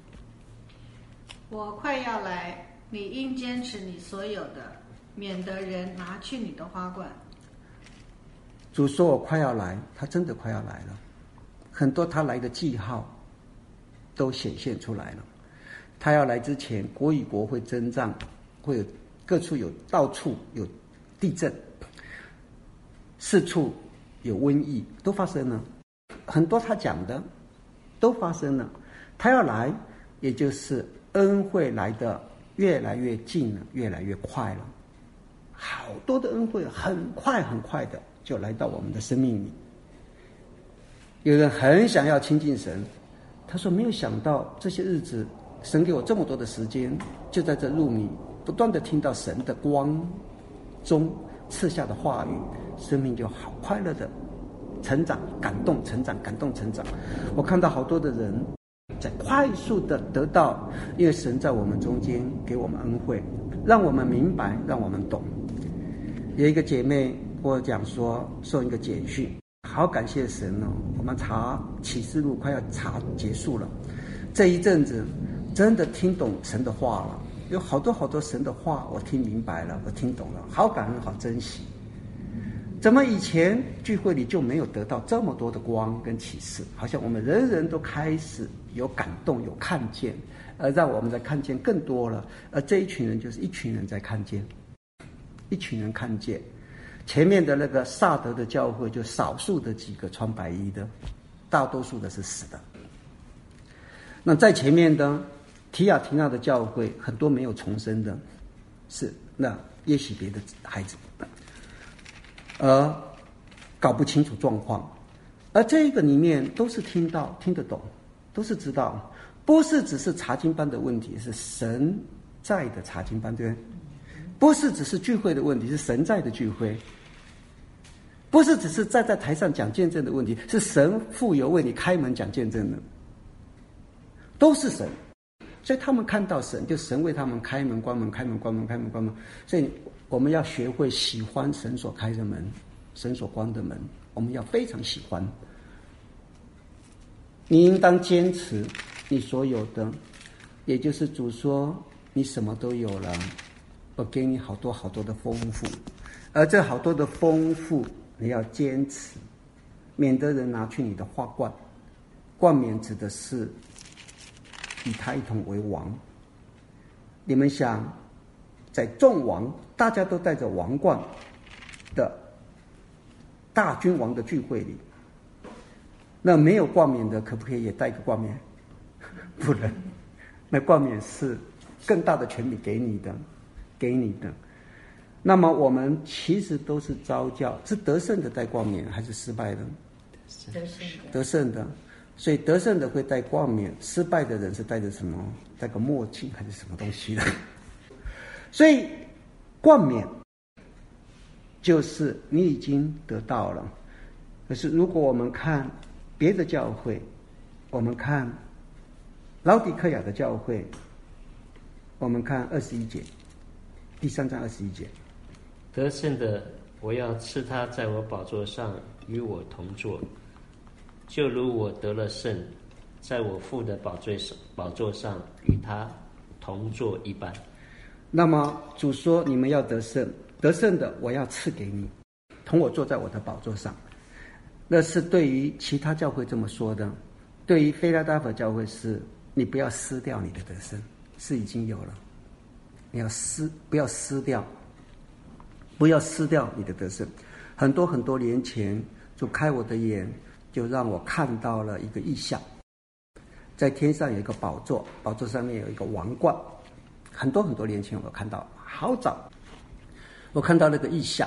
我快要来，你应坚持你所有的，免得人拿去你的花冠。 主说我快要来，他真的快要来了，很多他来的记号都显现出来了。他要来之前，国与国会征战，会有各处有到处有地震，四处有瘟疫，都发生了。很多他讲的都发生了。他要来，也就是恩惠来的越来越近了，越来越快了。好多的恩惠很快很快的就来到我们的生命里。有人很想要亲近神，他说没有想到这些日子神给我这么多的时间，就在这路里不断的听到神的光中赐下的话语，生命就好快乐的成长，感动成长，感动成长。我看到好多的人在快速的得到，因为神在我们中间给我们恩惠，让我们明白，让我们懂。有一个姐妹跟我讲说，送一个简讯，好感谢神哦，我们查启示录快要查结束了，这一阵子真的听懂神的话了，有好多好多神的话我听明白了，我听懂了，好感恩，好珍惜。怎么以前聚会里就没有得到这么多的光跟启示？好像我们人人都开始有感动，有看见，而让我们在看见更多了。而这一群人就是一群人在看见，一群人看见。前面的那个萨德的教会就少数的几个穿白衣的，大多数的是死的。那在前面的提亚提纳的教会，很多没有重生的，是那耶洗别的孩子，而搞不清楚状况。而这个里面都是听到听得懂，都是知道，不是只是查经班的问题，是神在的查经班，对不对？不是只是聚会的问题，是神在的聚会。不是只是站在台上讲见证的问题，是神富有为你开门讲见证的，都是神。所以他们看到神，就神为他们开门关门，开门关门，开门关门。所以我们要学会喜欢神所开的门，神所关的门，我们要非常喜欢。你应当坚持你所有的，也就是主说你什么都有了，我给你好多好多的丰富，而这好多的丰富你要坚持，免得人拿去你的花冠。冠冕指的是与他一同为王。你们想，在众王大家都戴着王冠的大君王的聚会里，那没有冠冕的可不可以也戴个冠冕？不能，那冠冕是更大的权柄给你的，给你的。那么我们其实都是召叫，是得胜的戴冠冕，还是失败的？得胜的。所以得胜的会戴冠冕，失败的人是戴着什么？戴个墨镜还是什么东西的？所以冠冕就是你已经得到了。可是如果我们看别的教会，我们看老底克亚的教会，我们看21节，第3章21节， 得胜的，我要赐他在我宝座上与我同坐，就如我得了胜，在我父的宝座上与他同坐一般。 那么主说你们要得胜，得胜的我要赐给你，同我坐在我的宝座上。那是对于其他教会这么说的，对于菲拉达佛教会是你不要失掉你的得胜，是已经有了，你要不要失掉，不要失掉你的得胜。很多很多年前主开我的眼，就让我看到了一个异象，在天上有一个宝座，宝座上面有一个王冠。很多很多年前我看到，好早，我看到那个异象，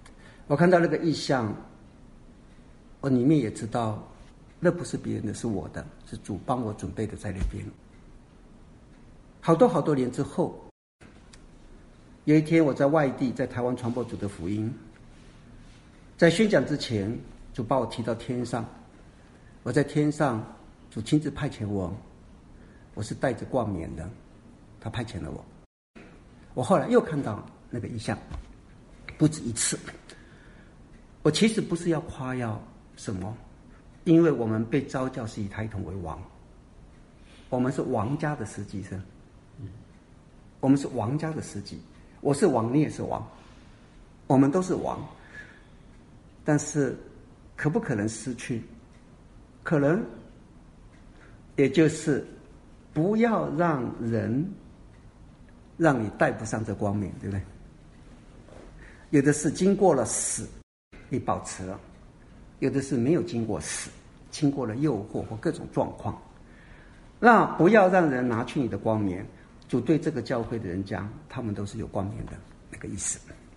我里面也知道那不是别人的，是我的，是主帮我准备的在那边。好多好多年之后，有一天我在外地，在台湾传播主的福音，在宣讲之前，主把我提到天上，我在天上，主亲自派遣我，我是带着冠冕的，他派遣了我。我后来又看到那个异象，不止一次。我其实不是要夸耀什么，因为我们被召叫是以他一同为王，我们是王家的司祭生，我们是王家的司祭，我是王，你也是王，我们都是王。但是可不可能失去？可能，也就是不要让人让你带不上这光明，对不对？有的是经过了死你保持了，有的是没有经过死，经过了诱惑或各种状况。那不要让人拿去你的光明。主对这个教会的人讲，他们都是有光明的那个意思。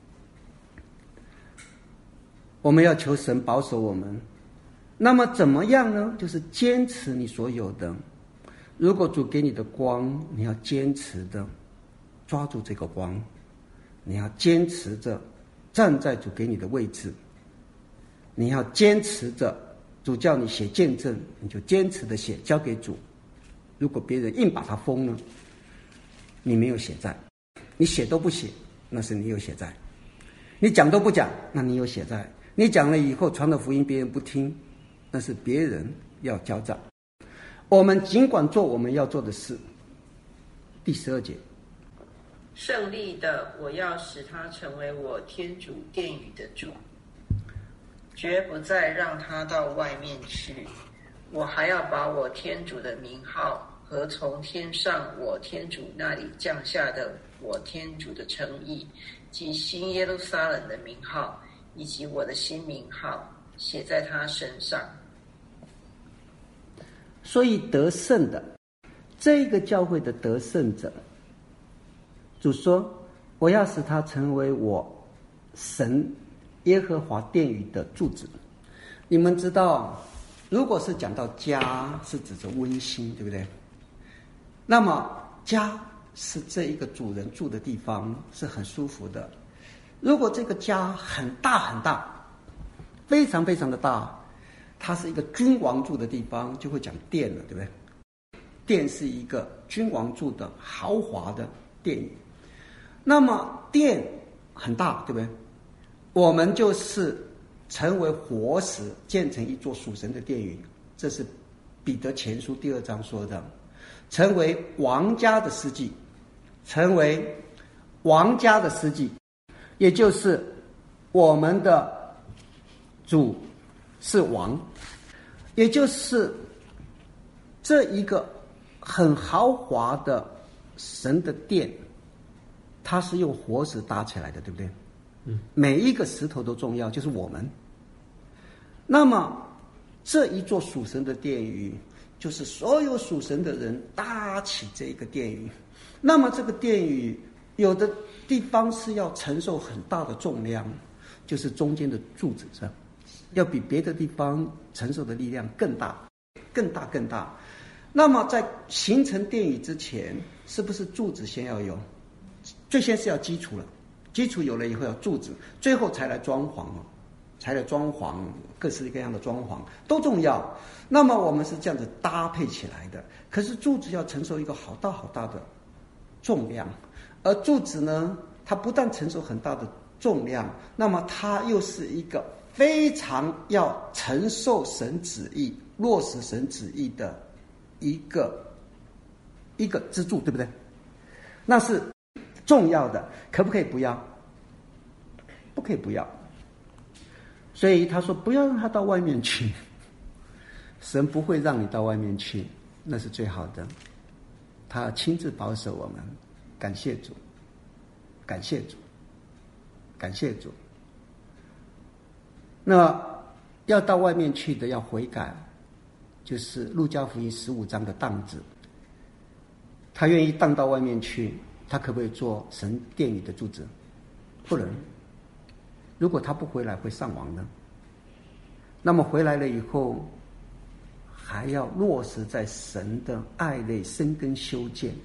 我们要求神保守我们，那么怎么样呢？就是坚持你所有的。如果主给你的光，你要坚持的抓住这个光，你要坚持着站在主给你的位置，你要坚持着主叫你写见证，你就坚持的写，交给主。如果别人硬把它封了，你没有写在，你写都不写，那是你有写在；你讲都不讲，那你有写在。你讲了以后传了福音，别人不听，那是别人要交账。我们尽管做我们要做的事。第12节， 胜利的，我要使他成为我天主殿宇的主，绝不再让他到外面去。我还要把我天主的名号和从天上我天主那里降下的我天主的诚意及新耶路撒冷的名号以及我的新名号写在他身上。 所以得胜的，这个教会的得胜者，主说我要使他成为我神耶和华殿宇的柱子。你们知道，如果是讲到家，是指着温馨，对不对？那么家是这一个主人住的地方，是很舒服的。如果这个家很大很大，非常非常的大，它是一个君王住的地方，就会讲殿了，对不对？殿是一个君王住的豪华的殿宇。那么殿很大，对不对？我们就是成为活石，建成一座属神的殿宇。这是彼得前书第2章说的，成为王家的司祭，成为王家的司祭，也就是我们的主是王，也就是这一个很豪华的神的殿，它是用活石搭起来的，对不对？每一个石头都重要，就是我们那么这一座属神的殿宇，就是所有属神的人搭起这个殿宇。那么这个殿宇有的地方是要承受很大的重量，就是中间的柱子上要比别的地方承受的力量更大。那么在形成殿宇之前，是不是柱子先要有？最先是要基础了，基础有了以后要柱子，最后才来装潢，各式各样的装潢都重要。那么我们是这样子搭配起来的，可是柱子要承受一个好大的重量，而柱子呢，它不但承受很大的重量，那么它又是一个非常要承受神旨意、落实神旨意的一个支柱，对不对？那是重要的，可不可以不要？不可以不要。所以他说不要让他到外面去，神不会让你到外面去，那是最好的。他亲自保守我们，感谢主，感谢主，感谢主。那要到外面去的要悔改，就是路加福音15章的当子，他愿意当到外面去，他可不可以做神殿宇的柱子？不能。如果他不回来会上网的，那么回来了以后还要落实在神的爱内生根修建，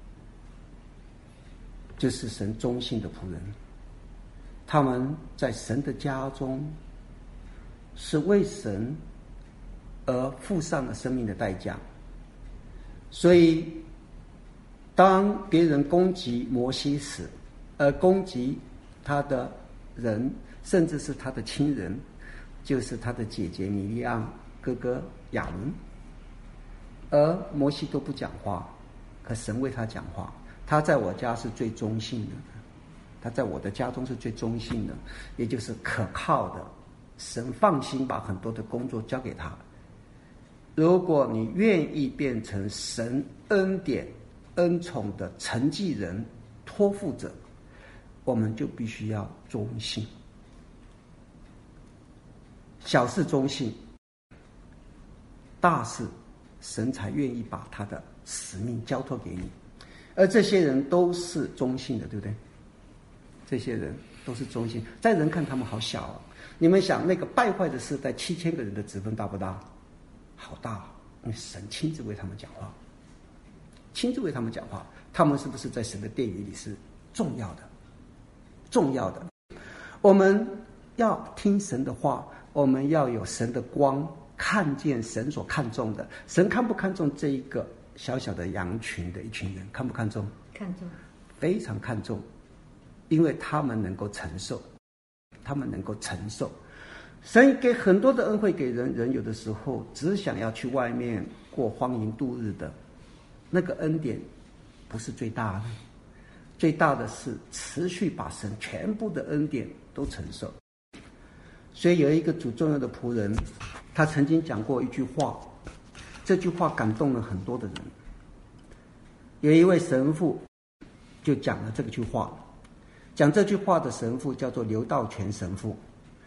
就是神忠信的仆人，他们在神的家中是为神而付上了生命的代价。所以当别人攻击摩西时，而攻击他的人，甚至是他的亲人，就是他的姐姐米利暗、哥哥亚伦，而摩西都不讲话，可神为他讲话。他在我家是最忠信的，他在我的家中是最忠信的，也就是可靠的。神放心把很多的工作交给他。如果你愿意变成神恩典恩宠的承继人、托付者，我们就必须要忠信。小事忠信，大事神才愿意把他的使命交托给你。而这些人都是忠信的，对不对？这些人都是忠信，在人看他们好小啊。你们想，那个败坏的世代7000个人的职分大不大？好大，因为神亲自为他们讲话，亲自为他们讲话，他们是不是在神的殿宇里是重要的？重要的。我们要听神的话，我们要有神的光，看见神所看重的。神看不看重这一个小小的羊群的一群人？看不看重？ 看重， 非常看重，因为他们能够承受，他们能够承受。神给很多的恩惠给人，人有的时候只想要去外面过荒淫度日的，那个恩典不是最大的，最大的是持续把神全部的恩典都承受。所以有一个主重要的仆人，他曾经讲过一句话，这句话感动了很多的人。有一位神父就讲了这句话，讲这句话的神父叫做刘道全神父。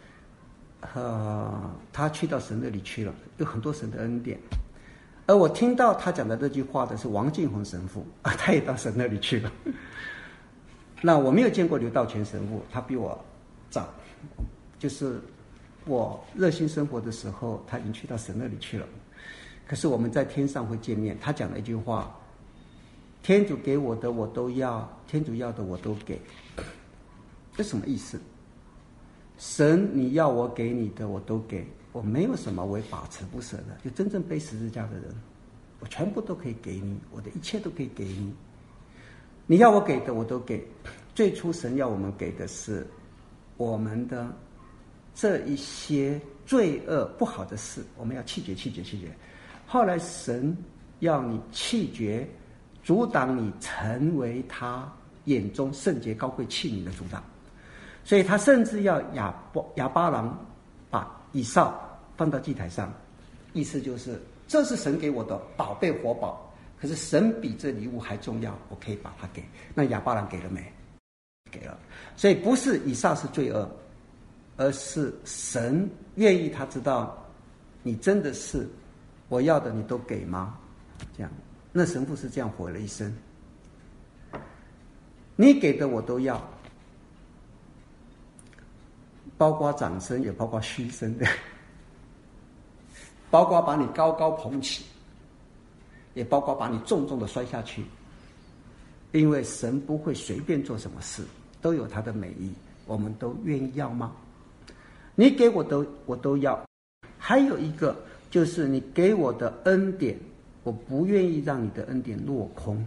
他去到神那里去了，有很多神的恩典。而我听到他讲的这句话的是王敬宏神父，他也到神那里去了。那我没有见过刘道全神父，他比我早，就是我热心生活的时候，他已经去到神那里去了。可是我们在天上会见面，他讲了一句话：天主给我的我都要，天主要的我都给。这什么意思？神你要我给你的我都给，我没有什么为把持不舍的，就真正背十字架的人，我全部都可以给你，我的一切都可以给你。你要我给的我都给。最初神要我们给的是我们的这一些罪恶不好的事，我们要弃绝。后来神要你弃绝，阻挡你成为他眼中圣洁高贵器皿的阻挡。所以他甚至要亚巴郎把以扫放到祭台上，意思就是这是神给我的宝贝活宝，可是神比这礼物还重要，我可以把它给。那亚巴郎给了没？给了。所以不是以扫是罪恶， 而是神愿意他知道你真的是我要的你都给吗？这样，那神父是这样回了一声：你给的我都要，包括掌声，也包括嘘声的，包括把你高高捧起，也包括把你重重的摔下去。因为神不会随便做什么事，都有他的美意，我们都愿意要吗？你给我都要。还有一个就是你给我的恩典，我不愿意让你的恩典落空。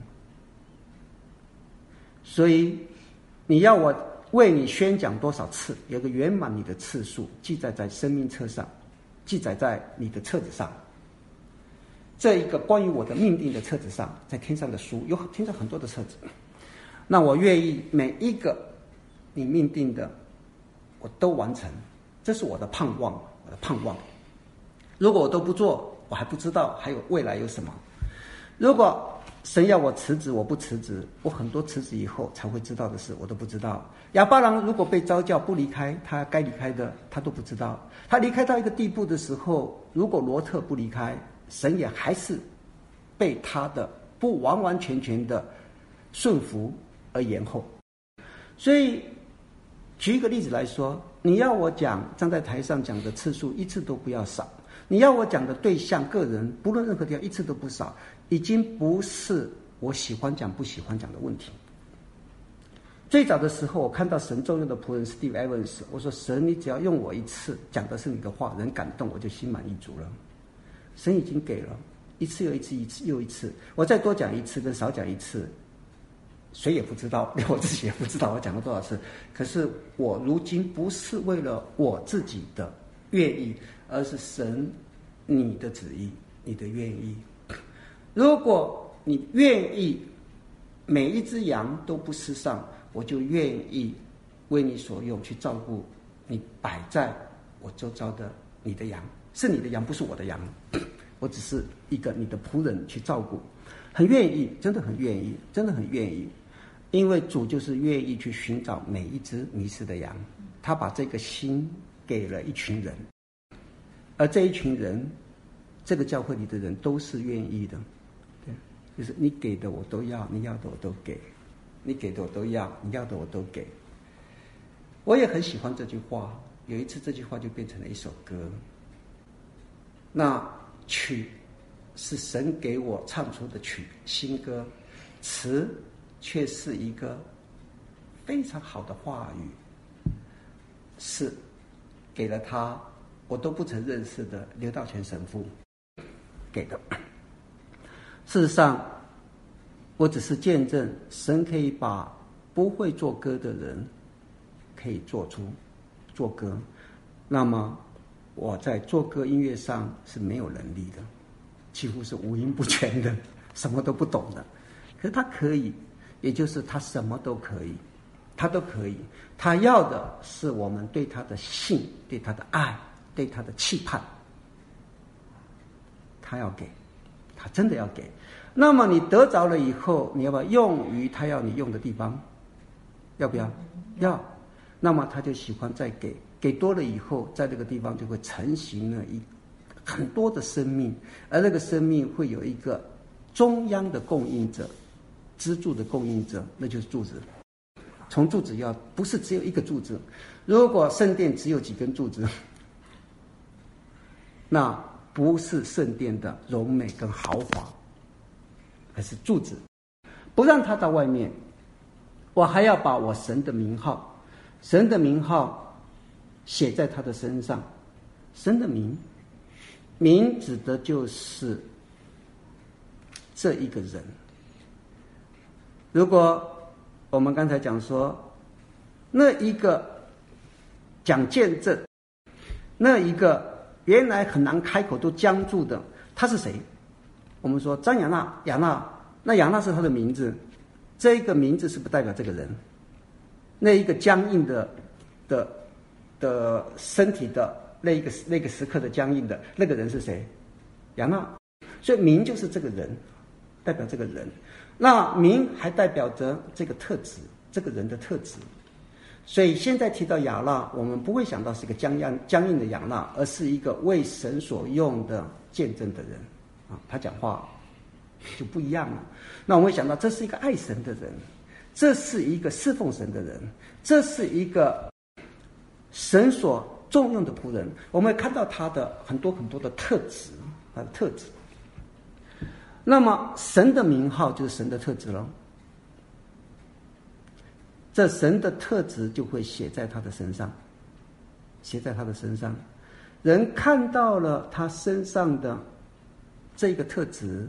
所以你要我为你宣讲多少次，有个圆满你的次数记载在生命册上，记载在你的册子上。这一个关于我的命定的册子上，在天上的书有天上很多的册子，那我愿意每一个你命定的我都完成，这是我的盼望，我的盼望。如果我都不做，我还不知道还有未来有什么。如果神要我辞职，我不辞职，我很多辞职以后才会知道的事我都不知道。亚巴郎如果被召叫不离开他该离开的，他都不知道。他离开到一个地步的时候，如果罗特不离开，神也还是被他的不完完全全的顺服而延后。所以举一个例子来说，你要我讲站在台上讲的次数一次都不要少，你要我讲的对象个人不论任何地方一次都不少，已经不是我喜欢讲不喜欢讲的问题。最早的时候我看到神重用的仆人 Steve Evans， 我说神你只要用我一次讲的是你的话，人感动我就心满意足了。神已经给了一次又一次，一次又一次，我再多讲一次跟少讲一次谁也不知道，连我自己也不知道我讲了多少次。可是我如今不是为了我自己的愿意，而是神你的旨意，你的愿意。如果你愿意每一只羊都不失丧，我就愿意为你所用，去照顾你摆在我周遭的你的羊，是你的羊不是我的羊，我只是一个你的仆人去照顾，很愿意，真的很愿意，真的很愿意。因为主就是愿意去寻找每一只迷失的羊，他把这个心给了一群人，而这一群人，这个教会里的人都是愿意的，对，就是你给的我都要，你要的我都给，你给的我都要，你要的我都给。我也很喜欢这句话，有一次这句话就变成了一首歌。那曲是神给我唱出的曲，新歌，词却是一个非常好的话语，是给了他我都不曾认识的刘道全神父给的。事实上我只是见证神可以把不会做歌的人可以做出做歌，那么我在做歌音乐上是没有能力的，几乎是五音不全的，什么都不懂的。可是他可以，也就是他什么都可以，他都可以。他要的是我们对他的信，对他的爱，对他的期盼。他要给，他真的要给。那么你得着了以后，你要不要用于他要你用的地方？要不要？要。那么他就喜欢再给，给多了以后，在这个地方就会成型了很多的生命，而那个生命会有一个中央的供应者，支柱的供应者，那就是柱子。从柱子要不是只有一个柱子，如果圣殿只有几根柱子，那不是圣殿的荣美跟豪华，而是柱子。不让他到外面，我还要把我神的名号，神的名号写在他的身上。神的名指的就是这一个人。如果我们刚才讲说，那一个讲见证，那一个原来很难开口都僵住的，他是谁？我们说张亚娜，亚娜，那亚娜是他的名字，这一个名字是不代表这个人。那一个僵硬的身体的那个时刻的僵硬的那个人是谁？亚娜。所以名就是这个人，代表这个人。那名还代表着这个特质，这个人的特质。 所以现在提到亚纳，我们不会想到是一个僵硬的亚纳，而是一个为神所用的见证的人啊。他讲话就不一样了。那我们会想到，这是一个爱神的人，这是一个侍奉神的人，这是一个神所重用的仆人。我们会看到他的很多很多的特质，他的特质。那么神的名号就是神的特质了。这神的特质就会写在他的身上，写在他的身上。人看到了他身上的这个特质，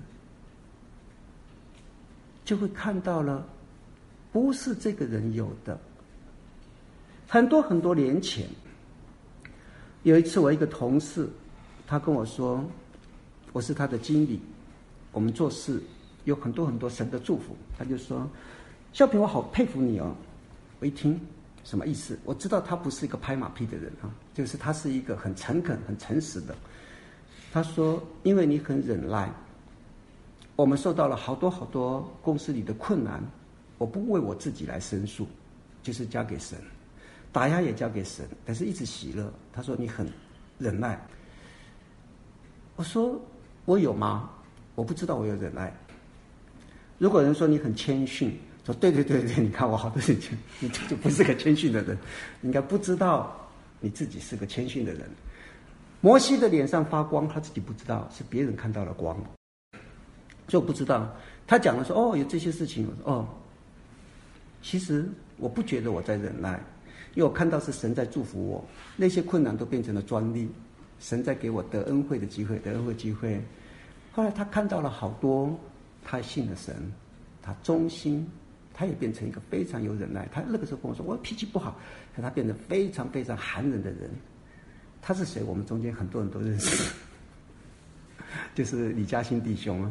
就会看到了不是这个人有的。很多很多年前，有一次我一个同事，他跟我说，我是他的经理，我们做事有很多很多神的祝福。他就说，孝平，我好佩服你哦。我一听什么意思？我知道他不是一个拍马屁的人啊，就是他是一个很诚恳、很诚实的。他说，因为你很忍耐，我们受到了好多好多公司里的困难，我不为我自己来申诉，就是交给神，打压也交给神，但是一直喜乐。他说你很忍耐。我说我有吗？我不知道我有忍耐。如果有人说你很谦逊，说对，你看我好多事情，你就不是个谦逊的人，你应该不知道你自己是个谦逊的人。摩西的脸上发光，他自己不知道，是别人看到了光，所以我不知道。他讲了说，哦，有这些事情，我说哦，其实我不觉得我在忍耐，因为我看到是神在祝福我，那些困难都变成了专利，神在给我得恩惠的机会，得恩惠机会。后来他看到了好多，他信了神，他忠心，他也变成一个非常有忍耐。他那个时候跟我说，我脾气不好，可他变得非常非常寒冷的人。他是谁？我们中间很多人都认识，就是李嘉欣弟兄啊。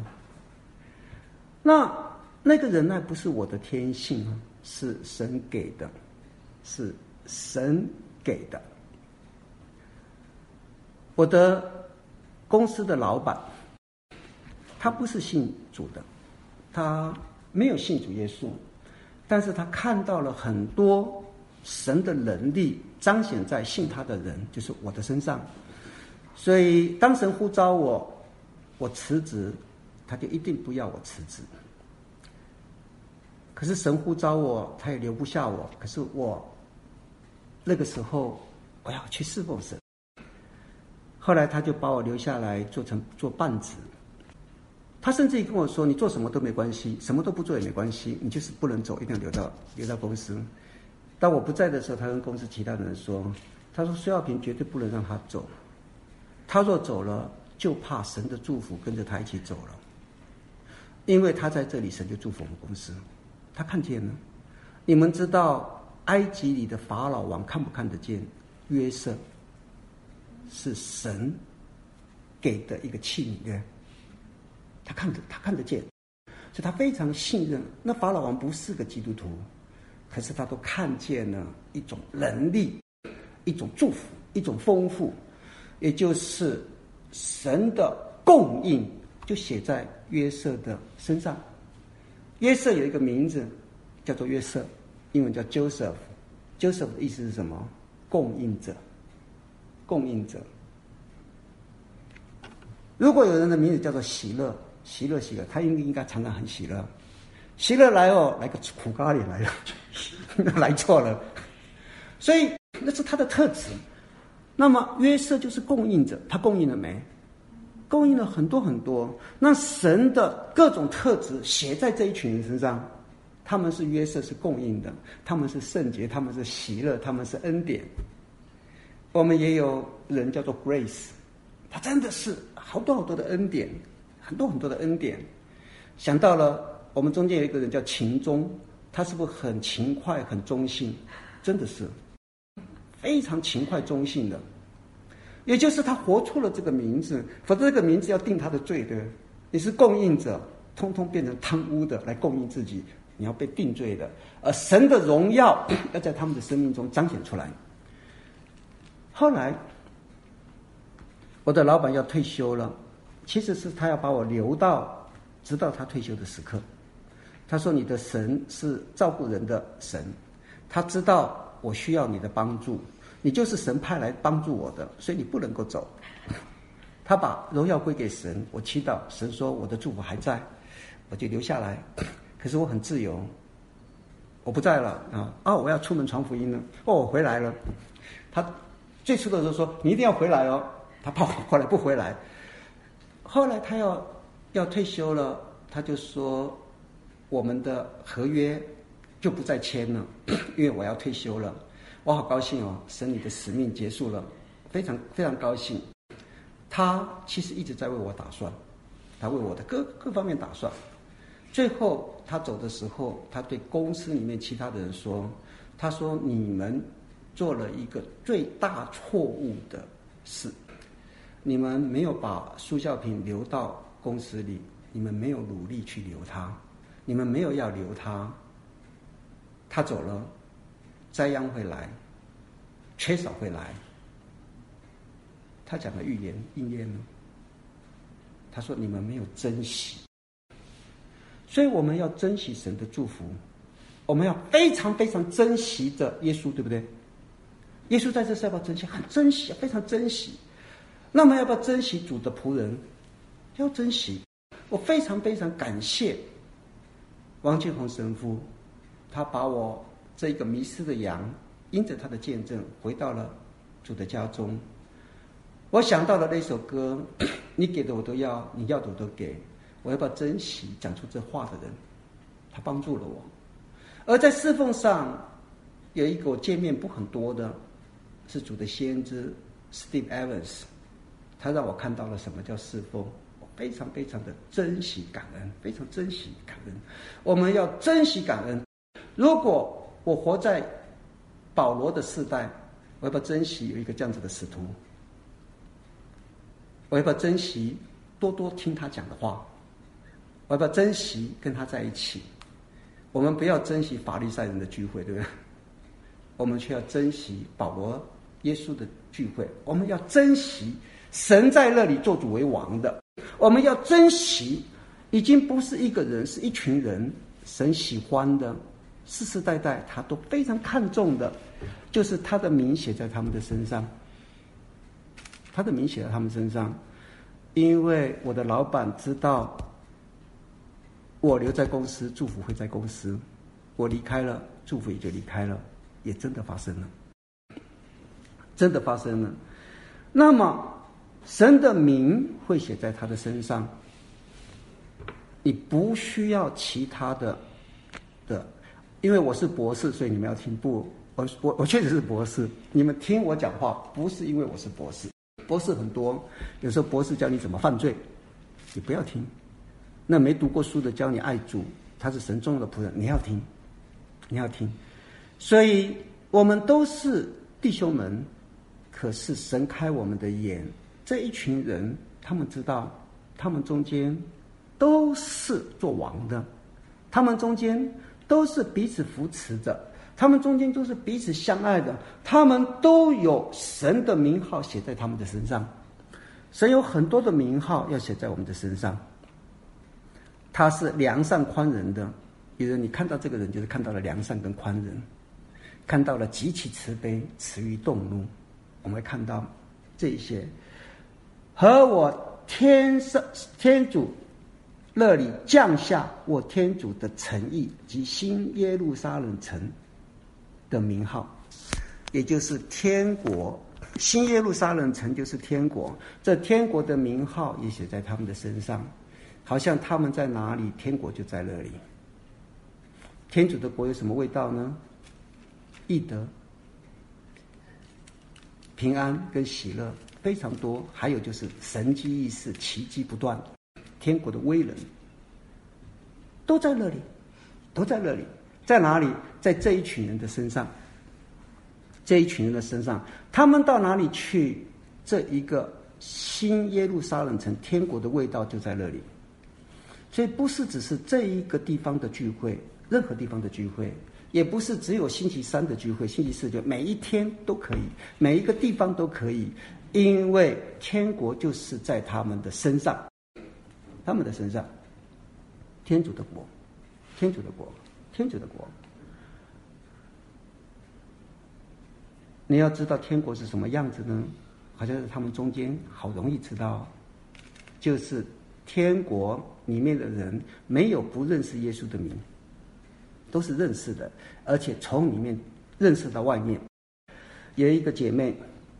那个忍耐不是我的天性啊，是神给的，是神给的。我的公司的老板，他不是信主的，他没有信主耶稣，但是他看到了很多神的能力彰显在信他的人，就是我的身上。所以当神呼召我辞职，他就一定不要我辞职。可是神呼召我，他也留不下我。可是我那个时候我要去侍奉神，后来他就把我留下来做半职。他甚至于跟我说，你做什么都没关系，什么都不做也没关系，你就是不能走，一定要留到公司。当我不在的时候，他跟公司其他人说，他说孙耀平绝对不能让他走，他若走了，就怕神的祝福跟着他一起走了，因为他在这里，神就祝福我们公司。他看见了。你们知道埃及里的法老王看不看得见约瑟是神给的一个器皿呢？他看得见，所以他非常信任。那法老王不是个基督徒，可是他都看见了一种能力，一种祝福，一种丰富，也就是神的供应，就写在约瑟的身上。约瑟有一个名字叫做约瑟，英文叫 Joseph。Joseph 的意思是什么？供应者，供应者。如果有人的名字叫做喜乐，他应该常常很喜乐。喜乐来哦，来个苦咖喱来了，来错了。所以那是他的特质。那么约瑟就是供应者，他供应了没？供应了很多很多。那神的各种特质写在这一群人身上，他们是约瑟是供应的，他们是圣洁，他们是喜乐，他们是恩典。我们也有人叫做 Grace， 他真的是好多好多的恩典，很多很多的恩典。想到了我们中间有一个人叫勤忠，他是不是很勤快很忠信？真的是非常勤快忠信的。也就是他活出了这个名字，否则这个名字要定他的罪的。你是供应者，通通变成贪污的来供应自己，你要被定罪的。而神的荣耀要在他们的生命中彰显出来。后来我的老板要退休了，其实是他要把我留到直到他退休的时刻。他说你的神是照顾人的神，他知道我需要你的帮助，你就是神派来帮助我的，所以你不能够走。他把荣耀归给神，我祈祷神说我的祝福还在，我就留下来。可是我很自由，我不在了我要出门传福音了。我回来了。他最初的时候说你一定要回来哦，他怕我后来不回来。后来他要退休了，他就说我们的合约就不再签了，因为我要退休了。我好高兴哦，神你的使命结束了，非常非常高兴。他其实一直在为我打算，他为我的各方面打算。最后他走的时候，他对公司里面其他的人说，他说你们做了一个最大错误的事，你们没有把苏孝平留到公司里，你们没有努力去留他，你们没有要留他，他走了，灾殃会来，缺少会来。他讲的预言应验了。他说你们没有珍惜，所以我们要珍惜神的祝福，我们要非常非常珍惜着耶稣，对不对？耶稣在这是要不要珍惜？很珍惜，非常珍惜。那么要不要珍惜主的仆人？要珍惜。我非常非常感谢王建宏神父，他把我这一个迷失的羊，因着他的见证回到了主的家中。我想到了那首歌，你给的我都要，你要的我都给，我要不要珍惜讲出这话的人？他帮助了我。而在侍奉上有一个我见面不很多的，是主的先知 Steve Evans， 他让我看到了什么叫侍奉，我非常非常的珍惜感恩，非常珍惜感恩。我们要珍惜感恩。如果我活在保罗的世代，我要不要珍惜有一个这样子的使徒？我要不要珍惜多多听他讲的话？我要不要珍惜跟他在一起？我们不要珍惜法利赛人的聚会，对不对？我们却要珍惜保罗、耶稣的聚会。我们要珍惜神在那里做主为王的。我们要珍惜，已经不是一个人，是一群人，神喜欢的，世世代代他都非常看重的，就是他的名写在他们的身上。他的名写在他们身上，因为我的老板知道我留在公司，祝福会在公司；我离开了，祝福也就离开了，也真的发生了，真的发生了。那么，神的名会写在他的身上，你不需要其他的，因为我是博士，所以你们要听不？我确实是博士，你们听我讲话不是因为我是博士。博士很多，有时候博士教你怎么犯罪，你不要听。那没读过书的教你爱主，他是神重要的仆人，你要听，你要听。所以我们都是弟兄们，可是神开我们的眼，这一群人，他们知道，他们中间都是做王的，他们中间都是彼此扶持的。他们中间都是彼此相爱的，他们都有神的名号写在他们的身上。神有很多的名号要写在我们的身上。他是良善宽仁的，有人你看到这个人，就是看到了良善跟宽仁，看到了极其慈悲，慈于动怒。我们会看到这一些，和我天主那里降下我天主的诚意及新耶路撒冷城的名号，也就是天国。新耶路撒冷城就是天国，这天国的名号也写在他们的身上，好像他们在哪里，天国就在那里。天主的国有什么味道呢？义德、平安跟喜乐非常多，还有就是神迹异事，奇迹不断，天国的威能都在那里，都在那里。在哪里？在这一群人的身上，这一群人的身上，他们到哪里去，这一个新耶路撒冷城天国的味道就在那里。所以不是只是这一个地方的聚会，任何地方的聚会，也不是只有星期三的聚会，星期四就每一天都可以，每一个地方都可以，因为天国就是在他们的身上，他们的身上，天主的国，天主的国，天主的国。 你要知道天国是什么样子呢？好像是他们中间好容易知道，就是天国里面的人没有不认识耶稣的名，都是认识的，而且从里面认识到外面。有一个姐妹，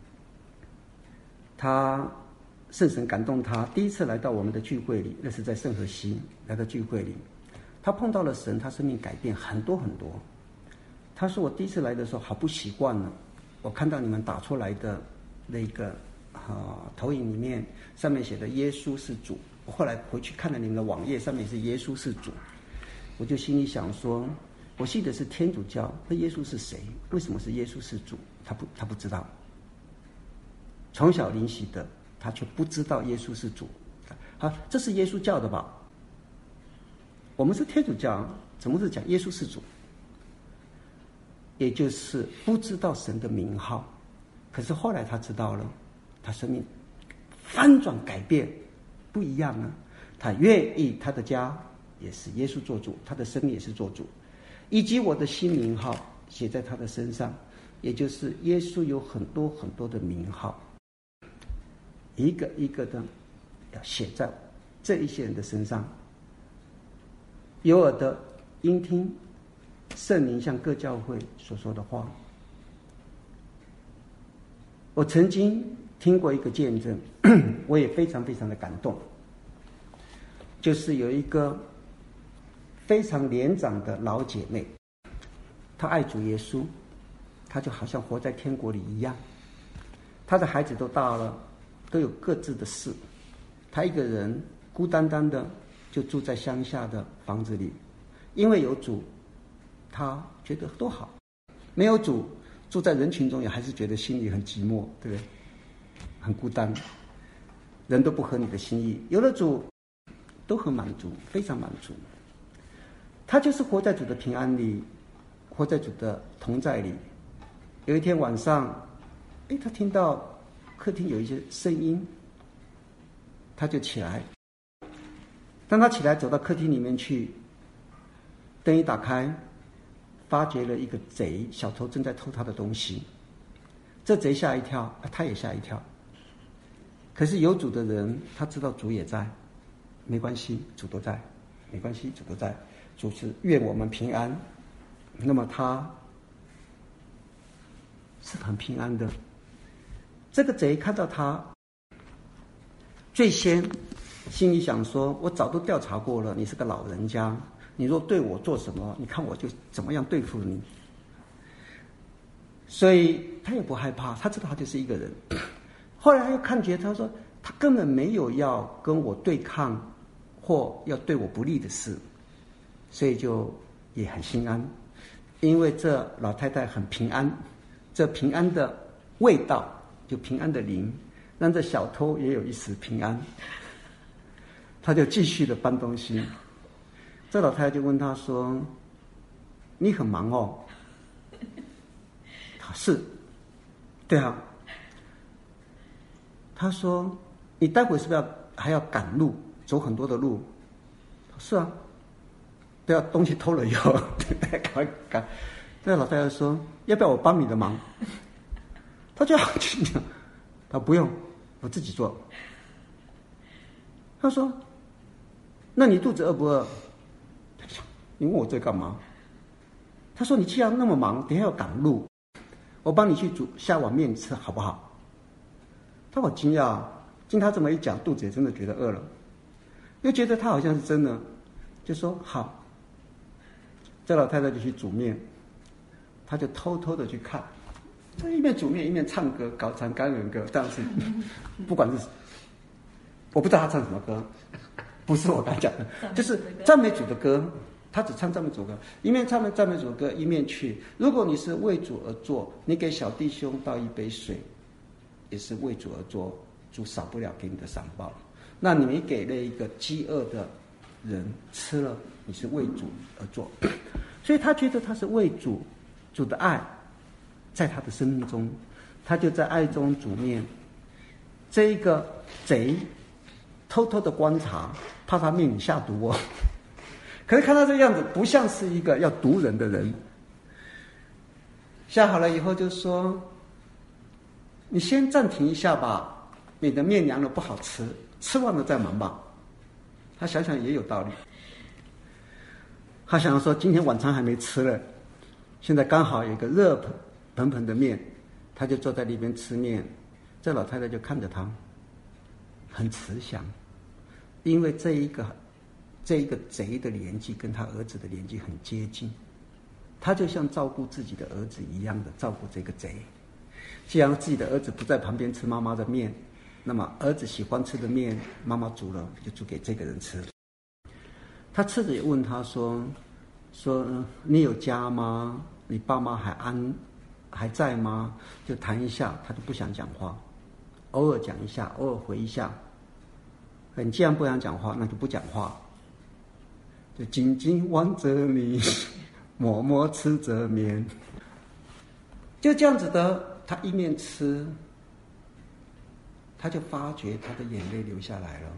她圣神感动她，第一次来到我们的聚会里，那是在圣荷西来到聚会里，她碰到了神，她生命改变很多很多。她说我第一次来的时候好不习惯了，我看到你们打出来的那个投影里面上面写的耶稣是主，我后来回去看了你们的网页，上面是耶稣是主，我就心里想说，我信的是天主教，那耶稣是谁？为什么是耶稣是主？他不知道，从小灵洗的他却不知道耶稣是主。好，这是耶稣教的吧？我们是天主教，怎么是讲耶稣是主？也就是不知道神的名号，可是后来他知道了，他生命翻转改变，不一样了。他愿意他的家也是耶稣做主，他的生命也是做主，以及我的新名号写在他的身上，也就是耶稣有很多很多的名号，一个一个的要写在这一些人的身上。有耳的应听圣灵向各教会所说的话。我曾经听过一个见证，我也非常非常的感动，就是有一个非常年长的老姐妹，她爱主耶稣，她就好像活在天国里一样。她的孩子都大了，都有各自的事，她一个人孤单单的就住在乡下的房子里，因为有主，她觉得多好；没有主，住在人群中也还是觉得心里很寂寞，对不对？很孤单，人都不合你的心意。有了主，都很满足，非常满足。他就是活在主的平安里，活在主的同在里。有一天晚上，他听到客厅有一些声音，他就起来。当他起来走到客厅里面去，灯一打开，发觉了一个贼，小偷正在偷他的东西。这贼吓一跳，他也吓一跳。可是有主的人，他知道主也在，没关系，主都在，没关系，主都在，主是愿我们平安。那么他是很平安的。这个贼看到他，最先心里想说，我早都调查过了，你是个老人家，你若对我做什么，你看我就怎么样对付你。所以他也不害怕，他知道他就是一个人。后来他又看觉，他说他根本没有要跟我对抗或要对我不利的事，所以就也很心安，因为这老太太很平安，这平安的味道，就平安的灵，让这小偷也有一丝平安。他就继续的搬东西。这老太太就问他说：“你很忙哦？”他是，对啊。他说：“你待会是不是还要赶路，走很多的路？”是啊。对啊，东西偷了以后，赶快赶。那老太太说：“要不要我帮你的忙？”他就好去讲，他不用，我自己做。他说：“那你肚子饿不饿？”他想，你问我这干嘛？他说：“你既然那么忙，等一下要赶路，我帮你去煮下碗面吃好不好？”他好惊讶，经他这么一讲，肚子也真的觉得饿了，又觉得他好像是真的，就说好。这老太太就去煮面，他就偷偷的去看，他一面煮面一面唱歌，搞唱感人歌，但是不管是我不知道他唱什么歌，不是我刚才讲的，就是赞美主的歌，他只唱赞美主歌，一面唱赞美主歌，一面去。如果你是为主而做，你给小弟兄倒一杯水，也是为主而做，主少不了给你的赏报。那你给了一个饥饿的人吃了，你是为主而做。所以他觉得他是为主，主的爱在他的生命中，他就在爱中煮面。这一个贼偷偷的观察，怕他命里下毒哦。可是看他这样子，不像是一个要毒人的人。下好了以后就说：“ 你先暂停一下吧，你的面凉了不好吃，吃完了再忙吧。他想想也有道理。他想说今天晚餐还没吃了，现在刚好有一个热盆盆的面，他就坐在那边吃面。这老太太就看着他，很慈祥，因为这一个贼的年纪跟他儿子的年纪很接近，他就像照顾自己的儿子一样的照顾这个贼。既然自己的儿子不在旁边吃妈妈的面，那么儿子喜欢吃的面，妈妈煮了就煮给这个人吃。他吃着也问他说你有家吗？你爸妈还在吗？就谈一下，他就不想讲话，偶尔讲一下，偶尔回一下。你既然不想讲话，那就不讲话，就紧紧望着你，默默吃着面，就这样子的。他一面吃，他就发觉他的眼泪流下来了，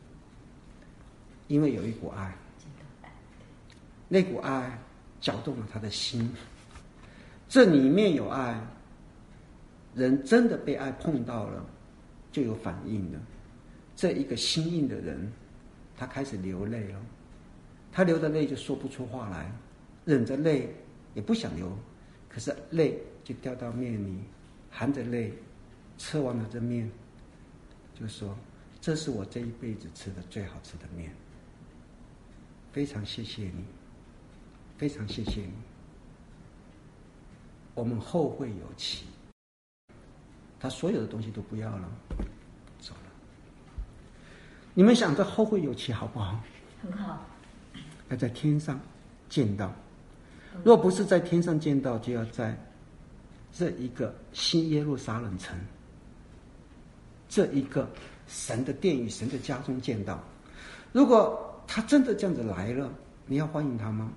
因为有一股爱，那股爱搅动了他的心。这里面有爱，人真的被爱碰到了，就有反应了。这一个心硬的人，他开始流泪了。他流的泪就说不出话来，忍着泪也不想流，可是泪就掉到面里，含着泪吃完了这面，就说这是我这一辈子吃的最好吃的面，非常谢谢你，非常谢谢你，我们后会有期。他所有的东西都不要了，走了。你们想这后会有期好不好？ 很好。 要在天上见到，若不是在天上见到，就要在这一个新耶路撒冷城，这一个神的殿与神的家中见到。如果他真的这样子来了，你要欢迎他吗？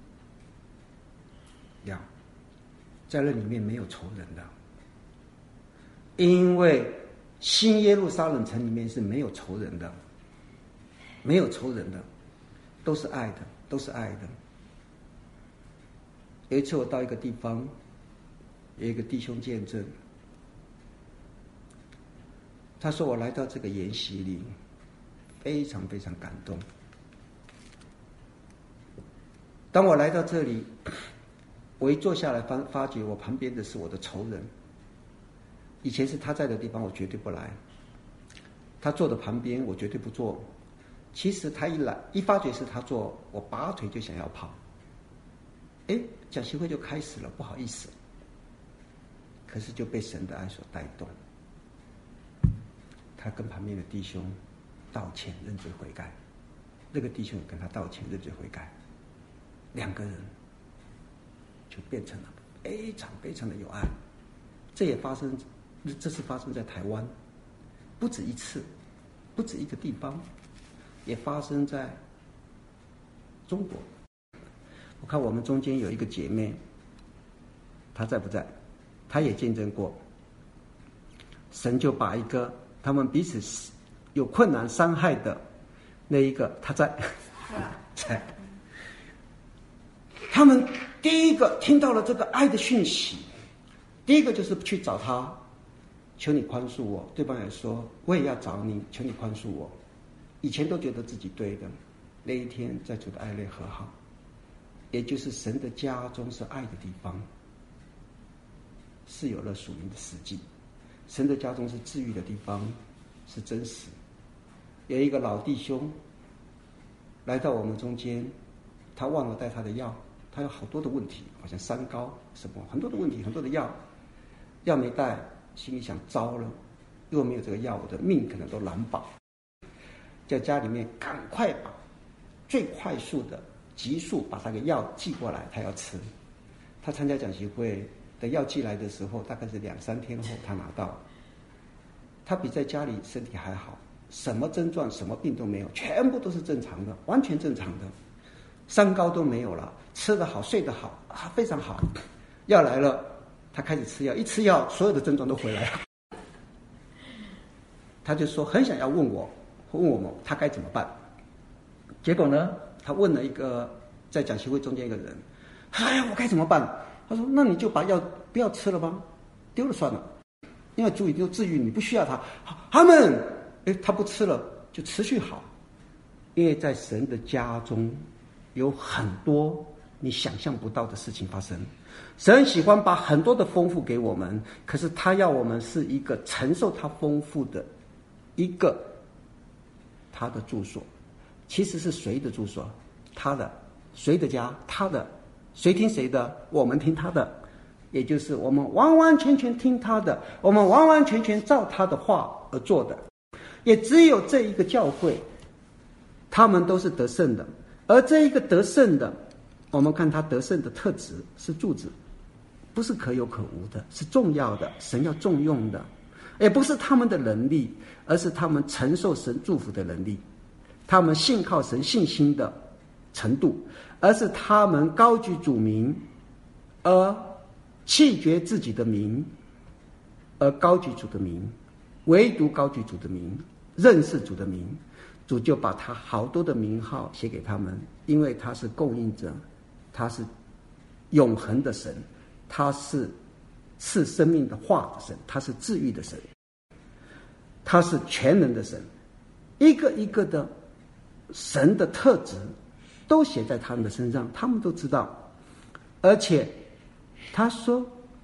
要。在那里面没有仇人的，因为新耶路撒冷城里面是没有仇人的，没有仇人的，都是爱的，都是爱的。有一次我到一个地方，有一个弟兄见证，他说我来到这个筵席里，非常非常感动。当我来到这里，我一坐下来发觉我旁边的是我的仇人。以前是他在的地方我绝对不来，他坐的旁边我绝对不坐。其实他一来一发觉是他坐，我拔腿就想要跑。讲习会就开始了，不好意思，可是就被神的爱所带动。他跟旁边的弟兄道歉认罪悔改，那个弟兄也跟他道歉认罪悔改，两个人就变成了非常非常的有爱。这是发生在台湾，不止一次，不止一个地方，也发生在中国。我看我们中间有一个姐妹，她在不在？她也见证过，神就把一个他们彼此有困难伤害的那一个，她在，在。他们第一个听到了这个爱的讯息，第一个就是去找他，求你宽恕我。对方也说我也要找你，求你宽恕我。以前都觉得自己对的，那一天在主的爱内和好，也就是神的家中是爱的地方，是有了属灵的实际。神的家中是治愈的地方，是真实。有一个老弟兄来到我们中间，他忘了带他的药，他有好多的问题，好像三高什么很多的问题，很多的药没带，心里想糟了，如果没有这个药，我的命可能都难保。叫家里面赶快把最快速的急速把那个药寄过来，他要吃。他参加讲习会的药寄来的时候，大概是2-3天后他拿到。他比在家里身体还好，什么症状什么病都没有，全部都是正常的，完全正常的，三高都没有了，吃得好睡得好啊，非常好。药来了，他开始吃药，一吃药所有的症状都回来了。他就说很想要问我们他该怎么办。结果呢，他问了一个在讲习会中间一个人，哎呀，我该怎么办？他说那你就把药不要吃了吧，丢了算了。 因为主已经治愈你，不需要他。他们，他不吃了就持续好，因为在神的家中有很多你想象不到的事情发生。神喜欢把很多的丰富给我们，可是他要我们是一个承受他丰富的一个他的住所。其实是谁的住所？他的。谁的家？他的。谁听谁的？我们听他的。也就是我们完完全全听他的，我们完完全全照他的话而做的。也只有这一个教会，他们都是得胜的。而这一个得胜的，我们看他得胜的特质是柱子，不是可有可无的，是重要的，神要重用的。也不是他们的能力，而是他们承受神祝福的能力，他们信靠神信心的程度，而是他们高举主名，而弃绝自己的名，而高举主的名，唯独高举主的名，认识主的名，主就把他好多的名号写给他们，因为他是供应者，他是永恒的神，他是赐生命的话的神，他是治愈的神，他是全能的神，一个一个的神的特质都写在他们的身上，他们都知道。而且他说，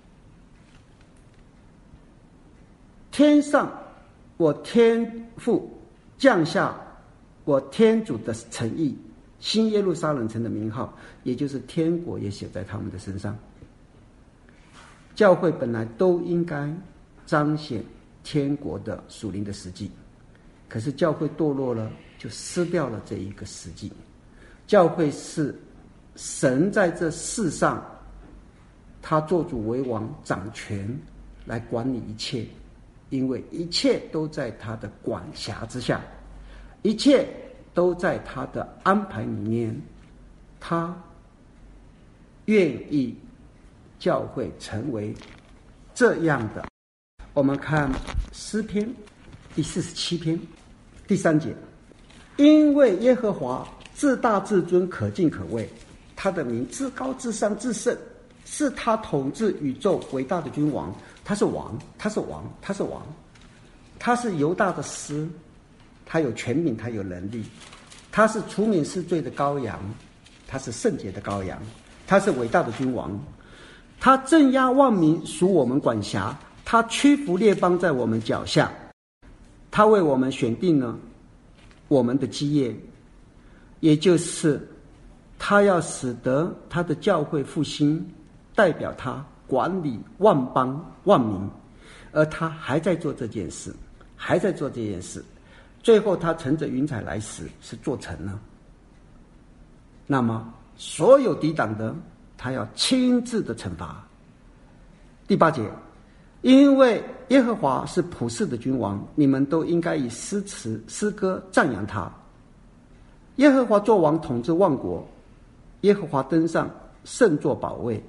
天上我天父降下我天主的诚意，新耶路撒冷城的名号，也就是天国也写在他们的身上。教会本来都应该彰显天国的属灵的实际，可是教会堕落了，就失掉了这一个实际。教会是神在这世上，他做主为王，掌权来管理一切，因为一切都在他的管辖之下，一切都在他的安排里面，他愿意教会成为这样的。我们看诗篇第47篇第3节，因为耶和华至大至尊，可敬可畏，他的名至高至上至圣，是他统治宇宙伟大的君王。他是王，他是王，他是王，他是犹大的狮，他有权柄，他有能力，他是除免世罪的羔羊，他是圣洁的羔羊，他是伟大的君王，他镇压万民，属我们管辖，他屈服列邦在我们脚下，他为我们选定了我们的基业，也就是他要使得他的教会复兴，代表他管理万邦万民，而他还在做这件事，还在做这件事，最后他乘着云彩来时是做成了。那么所有抵挡的，他要亲自的惩罚。第8节，因为耶和华是普世的君王，你们都应该以诗词诗歌赞扬他。耶和华作王，统治万国，耶和华登上圣座宝位，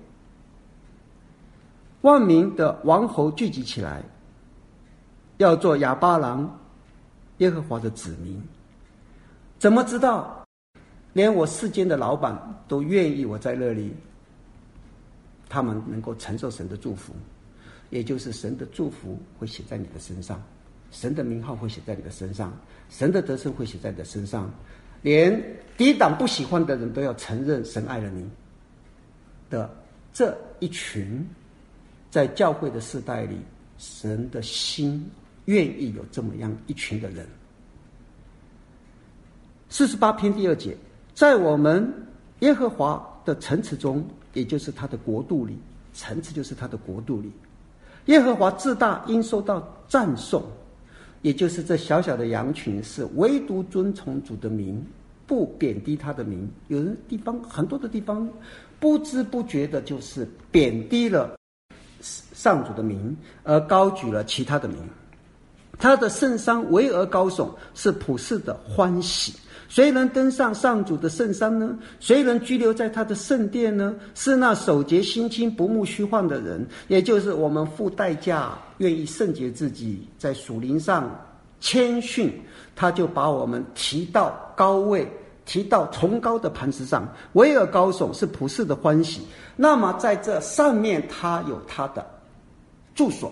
万民的王侯聚集起来，要做亚巴郎耶和华的子民。怎么知道？连我世间的老板都愿意我在那里，他们能够承受神的祝福，也就是神的祝福会写在你的身上，神的名号会写在你的身上，神的得胜会写在你的身上，连抵挡不喜欢的人都要承认神爱了你的这一群，在教会的世代里，神的心愿意有这么样一群的人。48篇第2节，在我们耶和华的城池中，也就是他的国度里，城池就是他的国度里，耶和华至大，应受到赞颂，也就是这小小的羊群是唯独遵从主的名，不贬低他的名。有的地方，很多的地方不知不觉的就是贬低了上主的名，而高举了其他的名。他的圣山巍峨高耸，是普世的欢喜。谁能登上上主的圣山呢？谁能居留在他的圣殿呢？是那守节心清不慕虚幻的人，也就是我们付代价愿意圣洁自己，在属灵上谦逊，他就把我们提到高位，提到崇高的磐石上，巍峨高耸，是普世的欢喜。那么在这上面他有他的住所，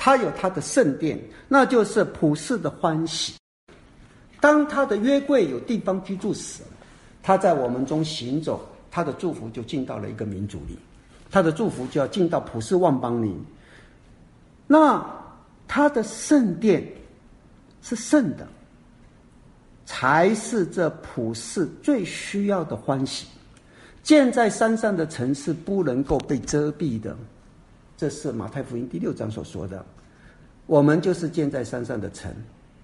他有他的圣殿，那就是普世的欢喜。当他的约柜有地方居住时，他在我们中行走，他的祝福就进到了一个民族里，他的祝福就要进到普世万邦里。那他的圣殿是圣的，才是这普世最需要的欢喜。建在山上的城是不能够被遮蔽的，这是马太福音第6章所说的。我们就是建在山上的城，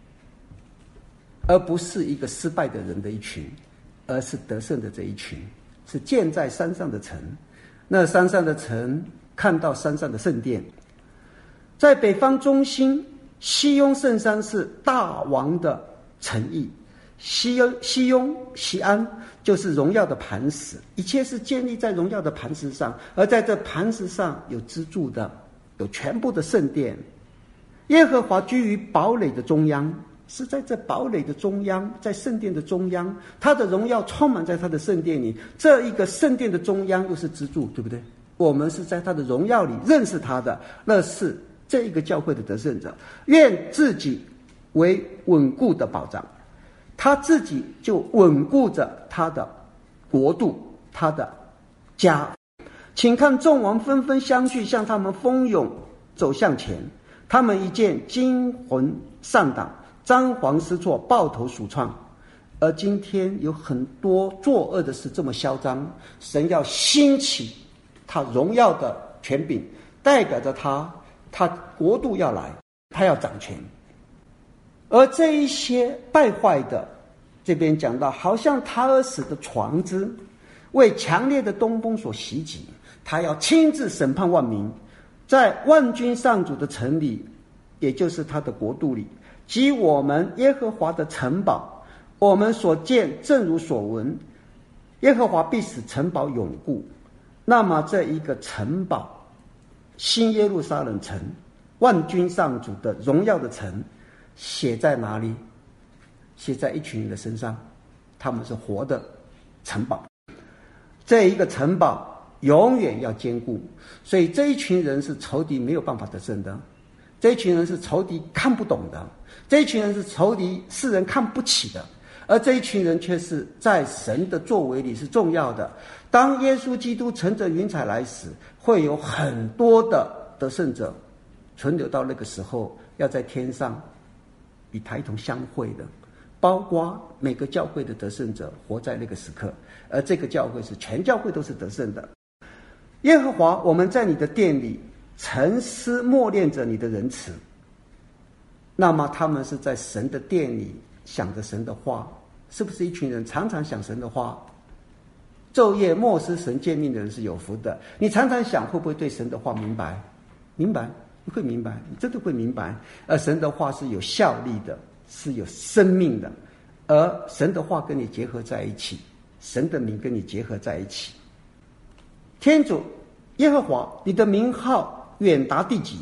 而不是一个失败的人的一群，而是得胜的这一群，是建在山上的城。那山上的城看到山上的圣殿，在北方中心西雍圣山是大王的城邑，西雍西安就是荣耀的磐石，一切是建立在荣耀的磐石上，而在这磐石上有支柱的，有全部的圣殿。耶和华居于堡垒的中央，是在这堡垒的中央，在圣殿的中央，他的荣耀充满在他的圣殿里。这一个圣殿的中央又是支柱，对不对？我们是在他的荣耀里认识他的，那是这一个教会的得胜者。愿自己为稳固的保障，他自己就稳固着他的国度，他的家。请看众王纷纷相聚，向他们蜂拥走向前，他们一见惊魂丧胆，张皇失措，抱头鼠窜。而今天有很多作恶的事这么嚣张，神要兴起他荣耀的权柄，代表着他国度要来，他要掌权。而这一些败坏的，这边讲到好像塔尔死的船只为强烈的东风所袭击，他要亲自审判万民。在万军上主的城里，也就是他的国度里，即我们耶和华的城堡，我们所见正如所闻，耶和华必使城堡永固。那么这一个城堡，新耶路撒冷城，万军上主的荣耀的城，写在哪里？写在一群人的身上，他们是活的城堡。这一个城堡永远要坚固，所以这一群人是仇敌没有办法得胜的，这一群人是仇敌看不懂的，这一群人是仇敌世人看不起的，而这一群人却是在神的作为里是重要的。当耶稣基督乘着云彩来时，会有很多的得胜者存留到那个时候，要在天上与他一同相会的，包括每个教会的得胜者活在那个时刻，而这个教会是全教会都是得胜的。耶和华，我们在你的殿里沉思默念着你的仁慈。那么他们是在神的殿里想着神的话，是不是一群人常常想神的话？昼夜默思神诫命的人是有福的。你常常想，会不会对神的话明白？明白，你会明白，你真的会明白。而神的话是有效力的，是有生命的，而神的话跟你结合在一起，神的名跟你结合在一起。天主耶和华，你的名号远达地极。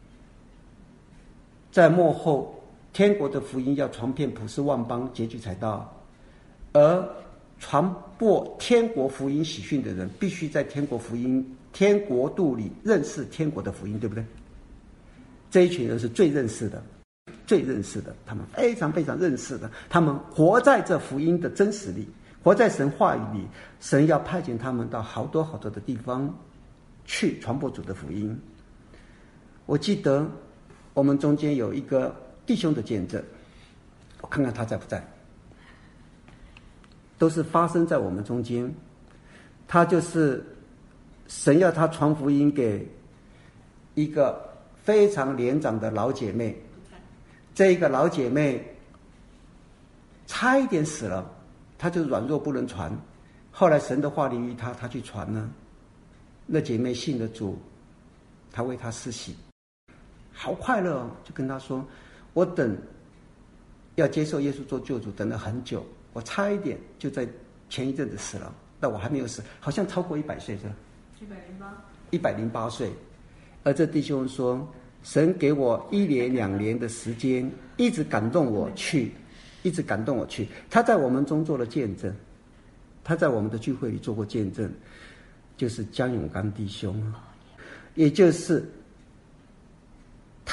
在末后，天国的福音要传遍普世万邦，结局才到。而传播天国福音喜讯的人，必须在天国福音、天国度里认识天国的福音，对不对？这一群人是最认识的，最认识的，他们非常非常认识的，他们活在这福音的真实里，活在神话语里。神要派遣他们到好多好多的地方去传播主的福音。我记得我们中间有一个弟兄的见证，我看看他在不在，都是发生在我们中间。他就是神要他传福音给一个非常年长的老姐妹，这一个老姐妹差一点死了，她就软弱不能传。后来神的话临于她，她去传了，那姐妹信了主，她为她施洗，好快乐哦！就跟她说，我等要接受耶稣做救主等了很久，我差一点就在前一阵子死了，但我还没有死，好像超过100岁是吧？108岁。而这弟兄说，神给我1年2年的时间，一直感动我去，一直感动我去。他在我们中做了见证，他在我们的聚会里做过见证，就是江永刚弟兄，也就是他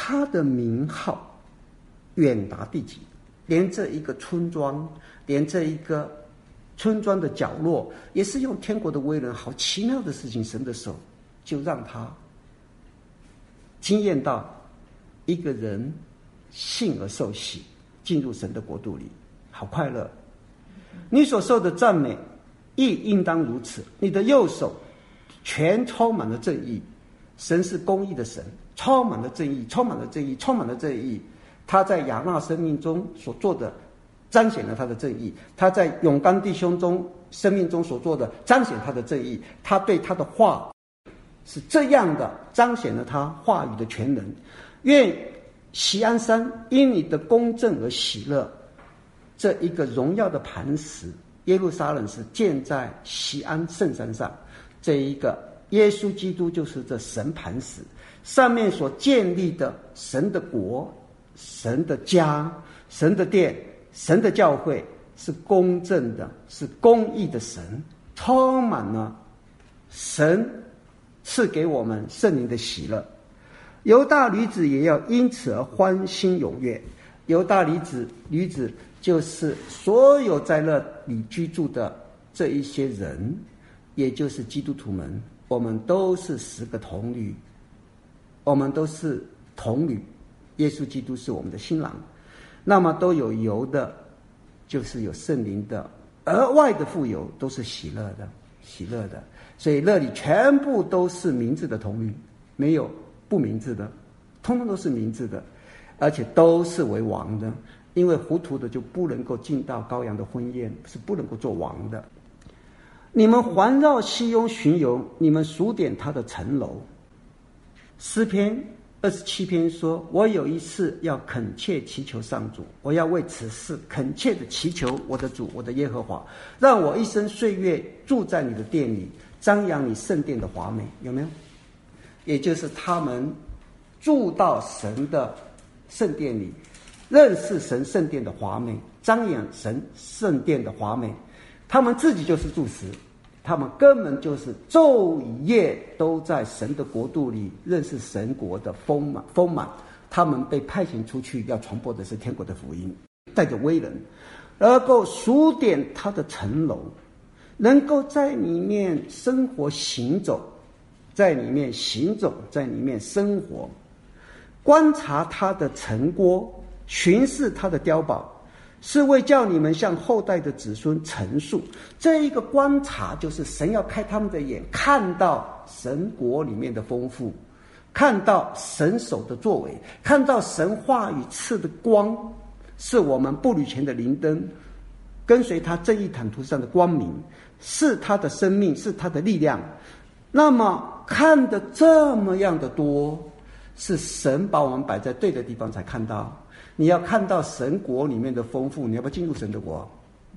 他的名号远达地极，连这一个村庄，连这一个村庄的角落，也是用天国的威能，好奇妙的事情，神的手就让他经验到一个人信而受洗，进入神的国度里，好快乐。你所受的赞美亦应当如此，你的右手全充满了正义。神是公义的神，充满了正义，充满了正义，充满了正义。他在亚纳生命中所做的彰显了他的正义，他在永刚弟兄中生命中所做的彰显他的正义，他对他的话是这样的彰显了他话语的全能。愿锡安山因你的公正而喜乐，这一个荣耀的磐石，耶路撒冷是建在锡安圣山上，这一个耶稣基督就是这神磐石上面所建立的神的国、神的家、神的殿、神的教会，是公正的，是公义的神，充满了神赐给我们圣灵的喜乐。犹大女子也要因此而欢欣踊跃。犹大女子就是所有在那里居住的这一些人，也就是基督徒们，我们都是10个童女，我们都是童女，耶稣基督是我们的新郎，那么都有油的，就是有圣灵的额外的富有，都是喜乐的，所以那里全部都是明智的童女，没有不明智的，通通都是明智的，而且都是为王的，因为糊涂的就不能够进到羔羊的婚宴，是不能够做王的。你们环绕西雍巡游，你们数点他的城楼。诗篇27篇说，我有一次要恳切祈求上主，我要为此事恳切的祈求我的主，我的耶和华，让我一生岁月住在你的殿里，张扬你圣殿的华美。有没有？也就是他们住到神的圣殿里，认识神圣殿的华美，张扬神圣殿的华美。他们自己就是柱石，他们根本就是昼夜都在神的国度里认识神国的丰满。他们被派遣出去要传播的是天国的福音，带着威能，能够数点他的城楼，能够在里面生活行走，在里面生活，观察他的城郭，巡视他的碉堡，是为叫你们向后代的子孙陈述。这一个观察就是神要开他们的眼，看到神国里面的丰富，看到神手的作为，看到神话语赐的光，是我们步履前的灵灯，跟随他正义坦途上的光明，是他的生命，是他的力量。那么看得这么样的多，是神把我们摆在对的地方才看到。你要看到神国里面的丰富，你要不要进入神的国？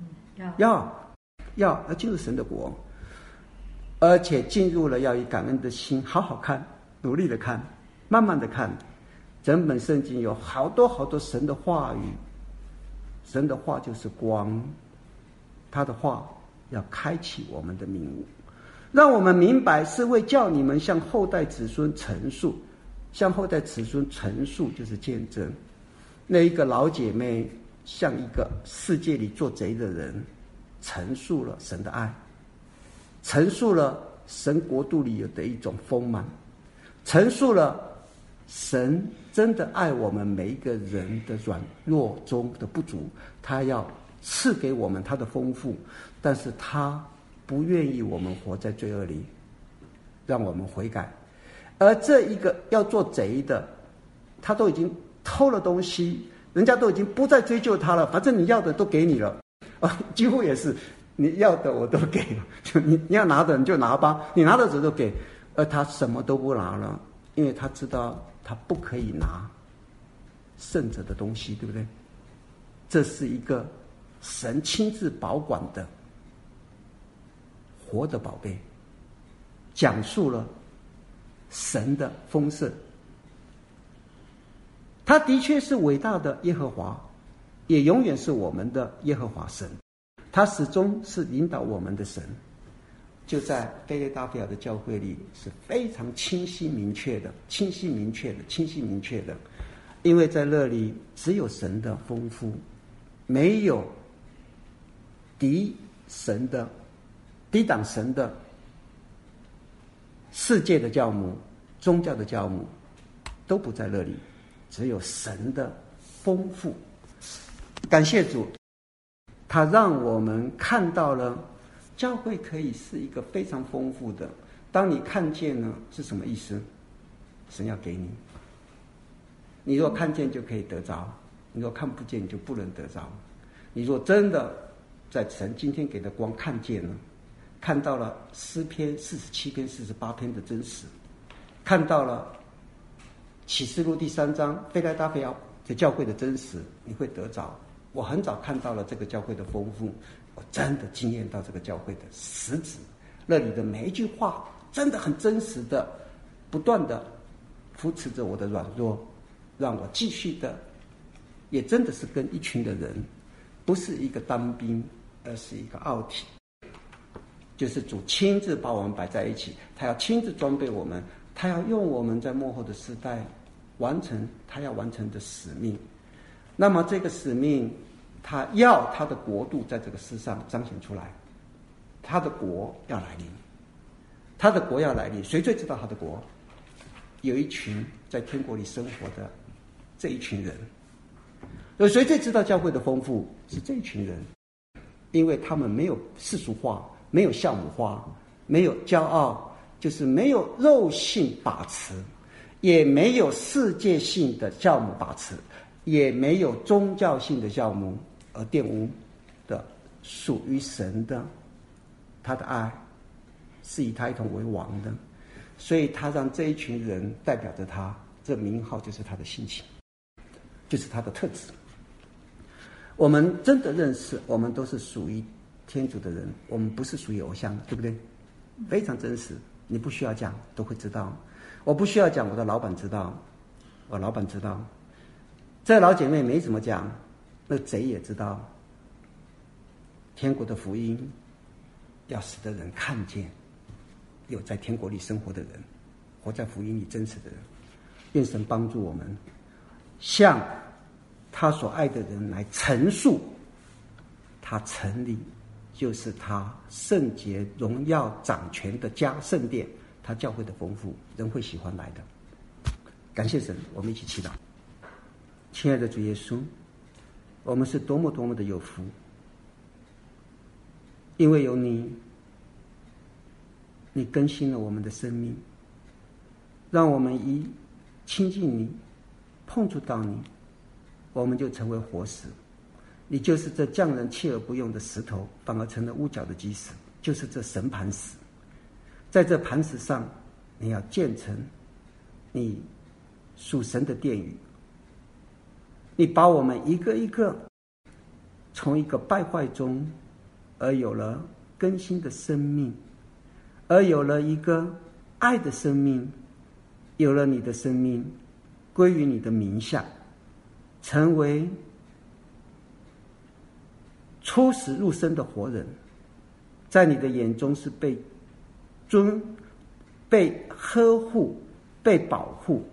要进入神的国，而且进入了要以感恩的心好好看，努力的看，慢慢的看。整本圣经有好多好多神的话语，神的话就是光，他的话要开启我们的明悟，让我们明白是为叫你们向后代子孙陈述。向后代子孙陈述就是见证。那一个老姐妹像一个世界里做贼的人，陈述了神的爱，陈述了神国度里有的一种丰满，陈述了神真的爱我们每一个人的软弱中的不足，他要赐给我们他的丰富，但是他不愿意我们活在罪恶里，让我们悔改。而这一个要做贼的，他都已经偷了东西，人家都已经不再追究他了，反正你要的都给你了，几乎也是你要的我都给了，就你要拿的你就拿吧，你拿的时候都给，而他什么都不拿了，因为他知道他不可以拿圣者的东西，对不对？这是一个神亲自保管的活的宝贝，讲述了神的丰盛。他的确是伟大的耶和华，也永远是我们的耶和华神，他始终是引导我们的神。就在菲勒达菲亚的教会里是非常清晰明确的。 因为在那里只有神的丰富，没有抵挡神的世界的教母、宗教的教母都不在那里，只有神的丰富。感谢主，他让我们看到了教会可以是一个非常丰富的。当你看见了是什么意思？神要给你，你若看见就可以得着，你若看不见就不能得着。你若真的在神今天给的光看见了，看到了诗篇47篇48篇的真实，看到了启示录第3章非来达非要这教会的真实，你会得着。我很早看到了这个教会的丰富，我真的惊艳到这个教会的实质，那里的每一句话真的很真实的，不断的扶持着我的软弱，让我继续的，也真的是跟一群的人，不是一个单兵，而是一个奥体，就是主亲自把我们摆在一起，他要亲自装备我们，他要用我们在末后的时代完成他要完成的使命。那么这个使命，他要他的国度在这个世上彰显出来，他的国要来临，他的国要来临。谁最知道他的国？有一群在天国里生活的这一群人。所以谁最知道教会的丰富？是这一群人，因为他们没有世俗化，没有酵母化，没有骄傲，就是没有肉性把持，也没有世界性的酵母把持，也没有宗教性的酵母而玷污的，属于神的，他的爱是以他一同为王的，所以他让这一群人代表着他，这名号就是他的性情，就是他的特质。我们真的认识，我们都是属于天主的人，我们不是属于偶像，对不对？非常真实，你不需要讲都会知道，我不需要讲，我的老板知道，我老板知道，这老姐妹没怎么讲，那贼也知道。天国的福音要使得人看见有在天国里生活的人，活在福音里真实的人。愿神帮助我们向他所爱的人来陈述他城里就是他圣洁荣耀掌权的家圣殿，他教会的丰富，人会喜欢来的。感谢神，我们一起祈祷。亲爱的主耶稣，我们是多么多么的有福，因为有你，你更新了我们的生命，让我们一亲近你，碰触到你，我们就成为活石。你就是这匠人弃而不用的石头，反而成了屋角的基石，就是这神磐石。在这磐石上，你要建成你属神的殿宇。你把我们一个一个从一个败坏中，而有了更新的生命，而有了一个爱的生命，有了你的生命归于你的名下，成为出死入生的活人，在你的眼中是被尊、被呵护、被保护，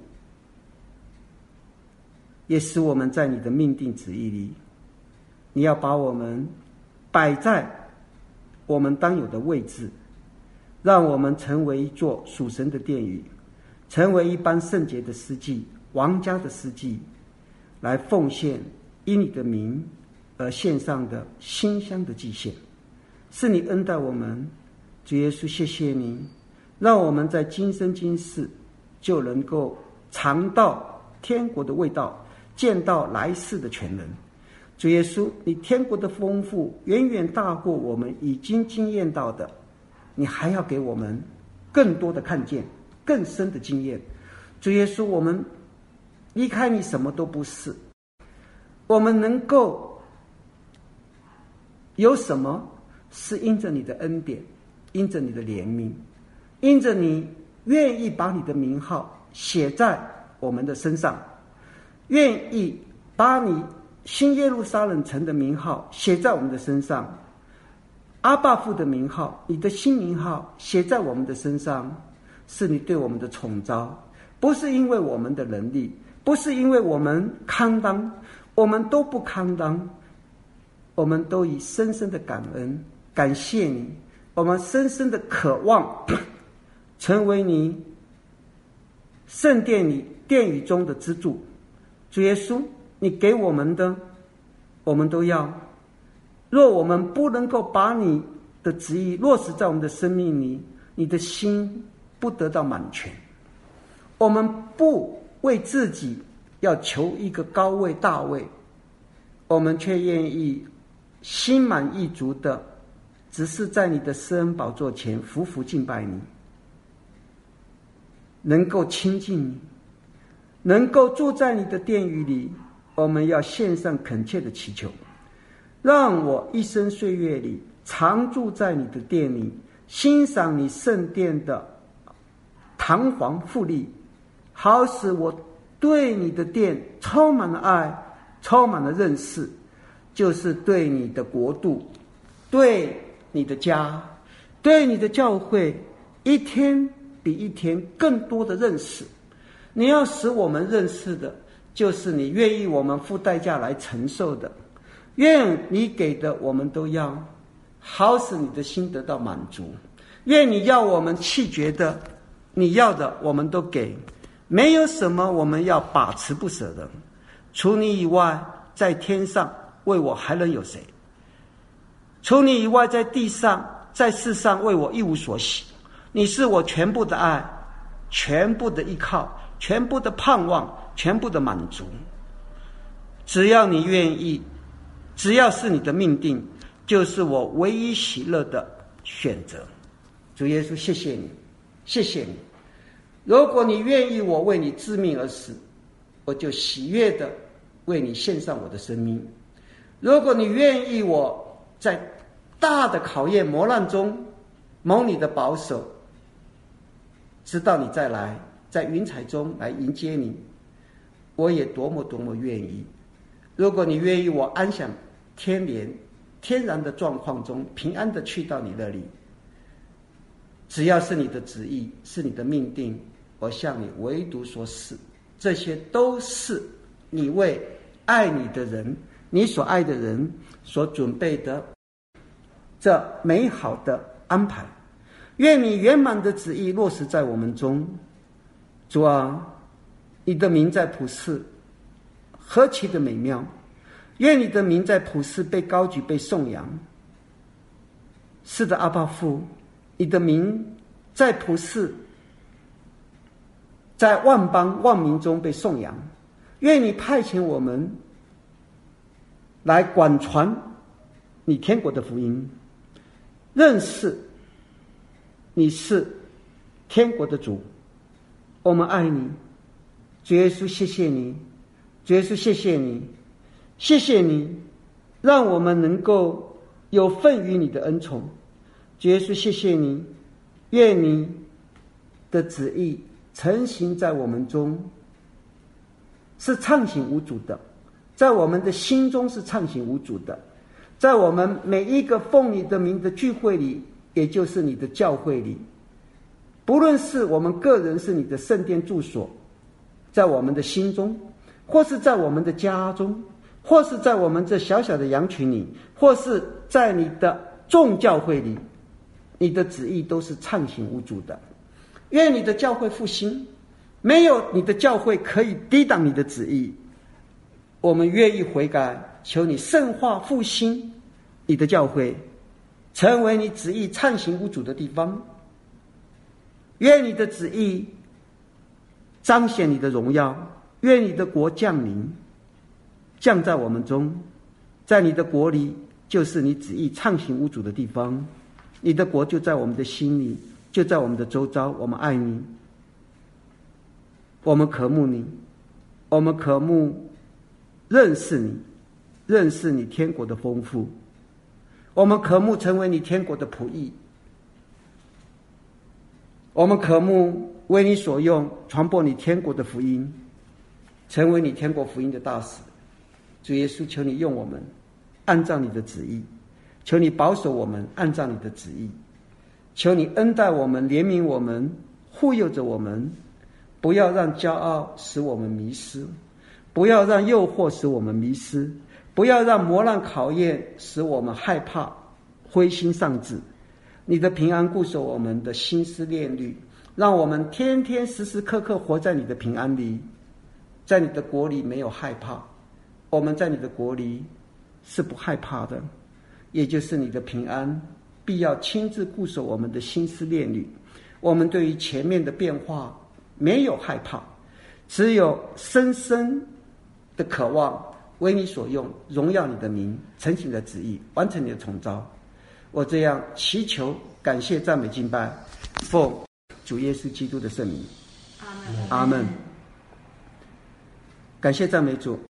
也使我们在你的命定旨意里，你要把我们摆在我们当有的位置，让我们成为一座属神的殿宇，成为一般圣洁的司祭、王家的司祭，来奉献因你的名而献上的馨香的祭献。是你恩待我们，主耶稣，谢谢你，让我们在今生今世就能够尝到天国的味道，见到来世的全能。主耶稣，你天国的丰富远远大过我们已经经验到的，你还要给我们更多的看见，更深的经验。主耶稣，我们离开你什么都不是，我们能够有什么是因着你的恩典，因着你的怜悯，因着你愿意把你的名号写在我们的身上，愿意把你新耶路撒冷城的名号写在我们的身上，阿爸父的名号，你的新名号写在我们的身上，是你对我们的宠召，不是因为我们的能力， 不是因为我们堪当，我们都不堪当，我们都以深深的感恩感谢你，我们深深的渴望成为你圣殿里殿宇中的支柱。主耶稣，你给我们的我们都要，若我们不能够把你的旨意落实在我们的生命里，你的心不得到满全，我们不为自己要求一个高位大位，我们却愿意心满意足的只是在你的施恩宝座前匍匐敬拜你，能够亲近你，能够住在你的殿宇里。我们要献上恳切的祈求，让我一生岁月里常住在你的殿里，欣赏你圣殿的堂皇富丽，好使我对你的殿充满了爱，充满了认识，就是对你的国度，对你的家，对你的教会，一天比一天更多的认识。你要使我们认识的就是你愿意我们付代价来承受的，愿你给的我们都要，好使你的心得到满足。愿你要我们弃绝的，你要的我们都给，没有什么我们要把持不舍的。除你以外，在天上为我还能有谁？除你以外，在地上在世上为我一无所喜。你是我全部的爱，全部的依靠，全部的盼望，全部的满足。只要你愿意，只要是你的命定，就是我唯一喜乐的选择。主耶稣，谢谢你，谢谢你。如果你愿意我为你致命而死，我就喜悦的为你献上我的生命。如果你愿意我在大的考验磨难中蒙你的保守，直到你再来，在云彩中来迎接你，我也多么多么愿意。如果你愿意我安享天年天然的状况中平安的去到你那里，只要是你的旨意，是你的命定，我向你唯独说是。这些都是你为爱你的人，你所爱的人所准备的这美好的安排。愿你圆满的旨意落实在我们中。主啊，你的名在普世何其的美妙，愿你的名在普世被高举，被颂扬。是的，阿爸父，你的名在普世，在万邦万民中被颂扬。愿你派遣我们来广传你天国的福音，认识你是天国的主。我们爱你，主耶稣，谢谢你，主耶稣，谢谢你，谢谢你，让我们能够有份于你的恩宠。主耶稣，谢谢你，愿你的旨意成行在我们中，是畅行无阻的，在我们的心中是畅行无阻的，在我们每一个奉你的名的聚会里，也就是你的教会里，不论是我们个人是你的圣殿住所，在我们的心中，或是在我们的家中，或是在我们这小小的羊群里，或是在你的众教会里，你的旨意都是畅行无阻的。愿你的教会复兴，没有你的教会可以抵挡你的旨意。我们愿意悔改，求你圣化复兴你的教会，成为你旨意畅行无阻的地方。愿你的旨意彰显你的荣耀，愿你的国降临，降在我们中。在你的国里，就是你旨意畅行无阻的地方。你的国就在我们的心里，就在我们的周遭。我们爱你，我们渴慕你，我们渴慕认识你，认识你天国的丰富。我们渴慕成为你天国的仆役，我们渴慕为你所用，传播你天国的福音，成为你天国福音的大使。主耶稣，求你用我们，按照你的旨意，求你保守我们，按照你的旨意，求你恩待我们，怜悯我们，护佑着我们， 不要让骄傲使我们迷失，不要让诱惑使我们迷失，不要让磨难考验使我们害怕灰心丧志。你的平安固守我们的心思念虑，让我们天天时时刻刻活在你的平安里。在你的国里没有害怕，我们在你的国里是不害怕的，也就是你的平安必要亲自固守我们的心思念虑。我们对于前面的变化没有害怕，只有深深的渴望为你所用，荣耀你的名，成全你的旨意，完成你的统召。我这样祈求、感谢、赞美、敬拜，奉主耶稣基督的圣名，阿们。感谢赞美主。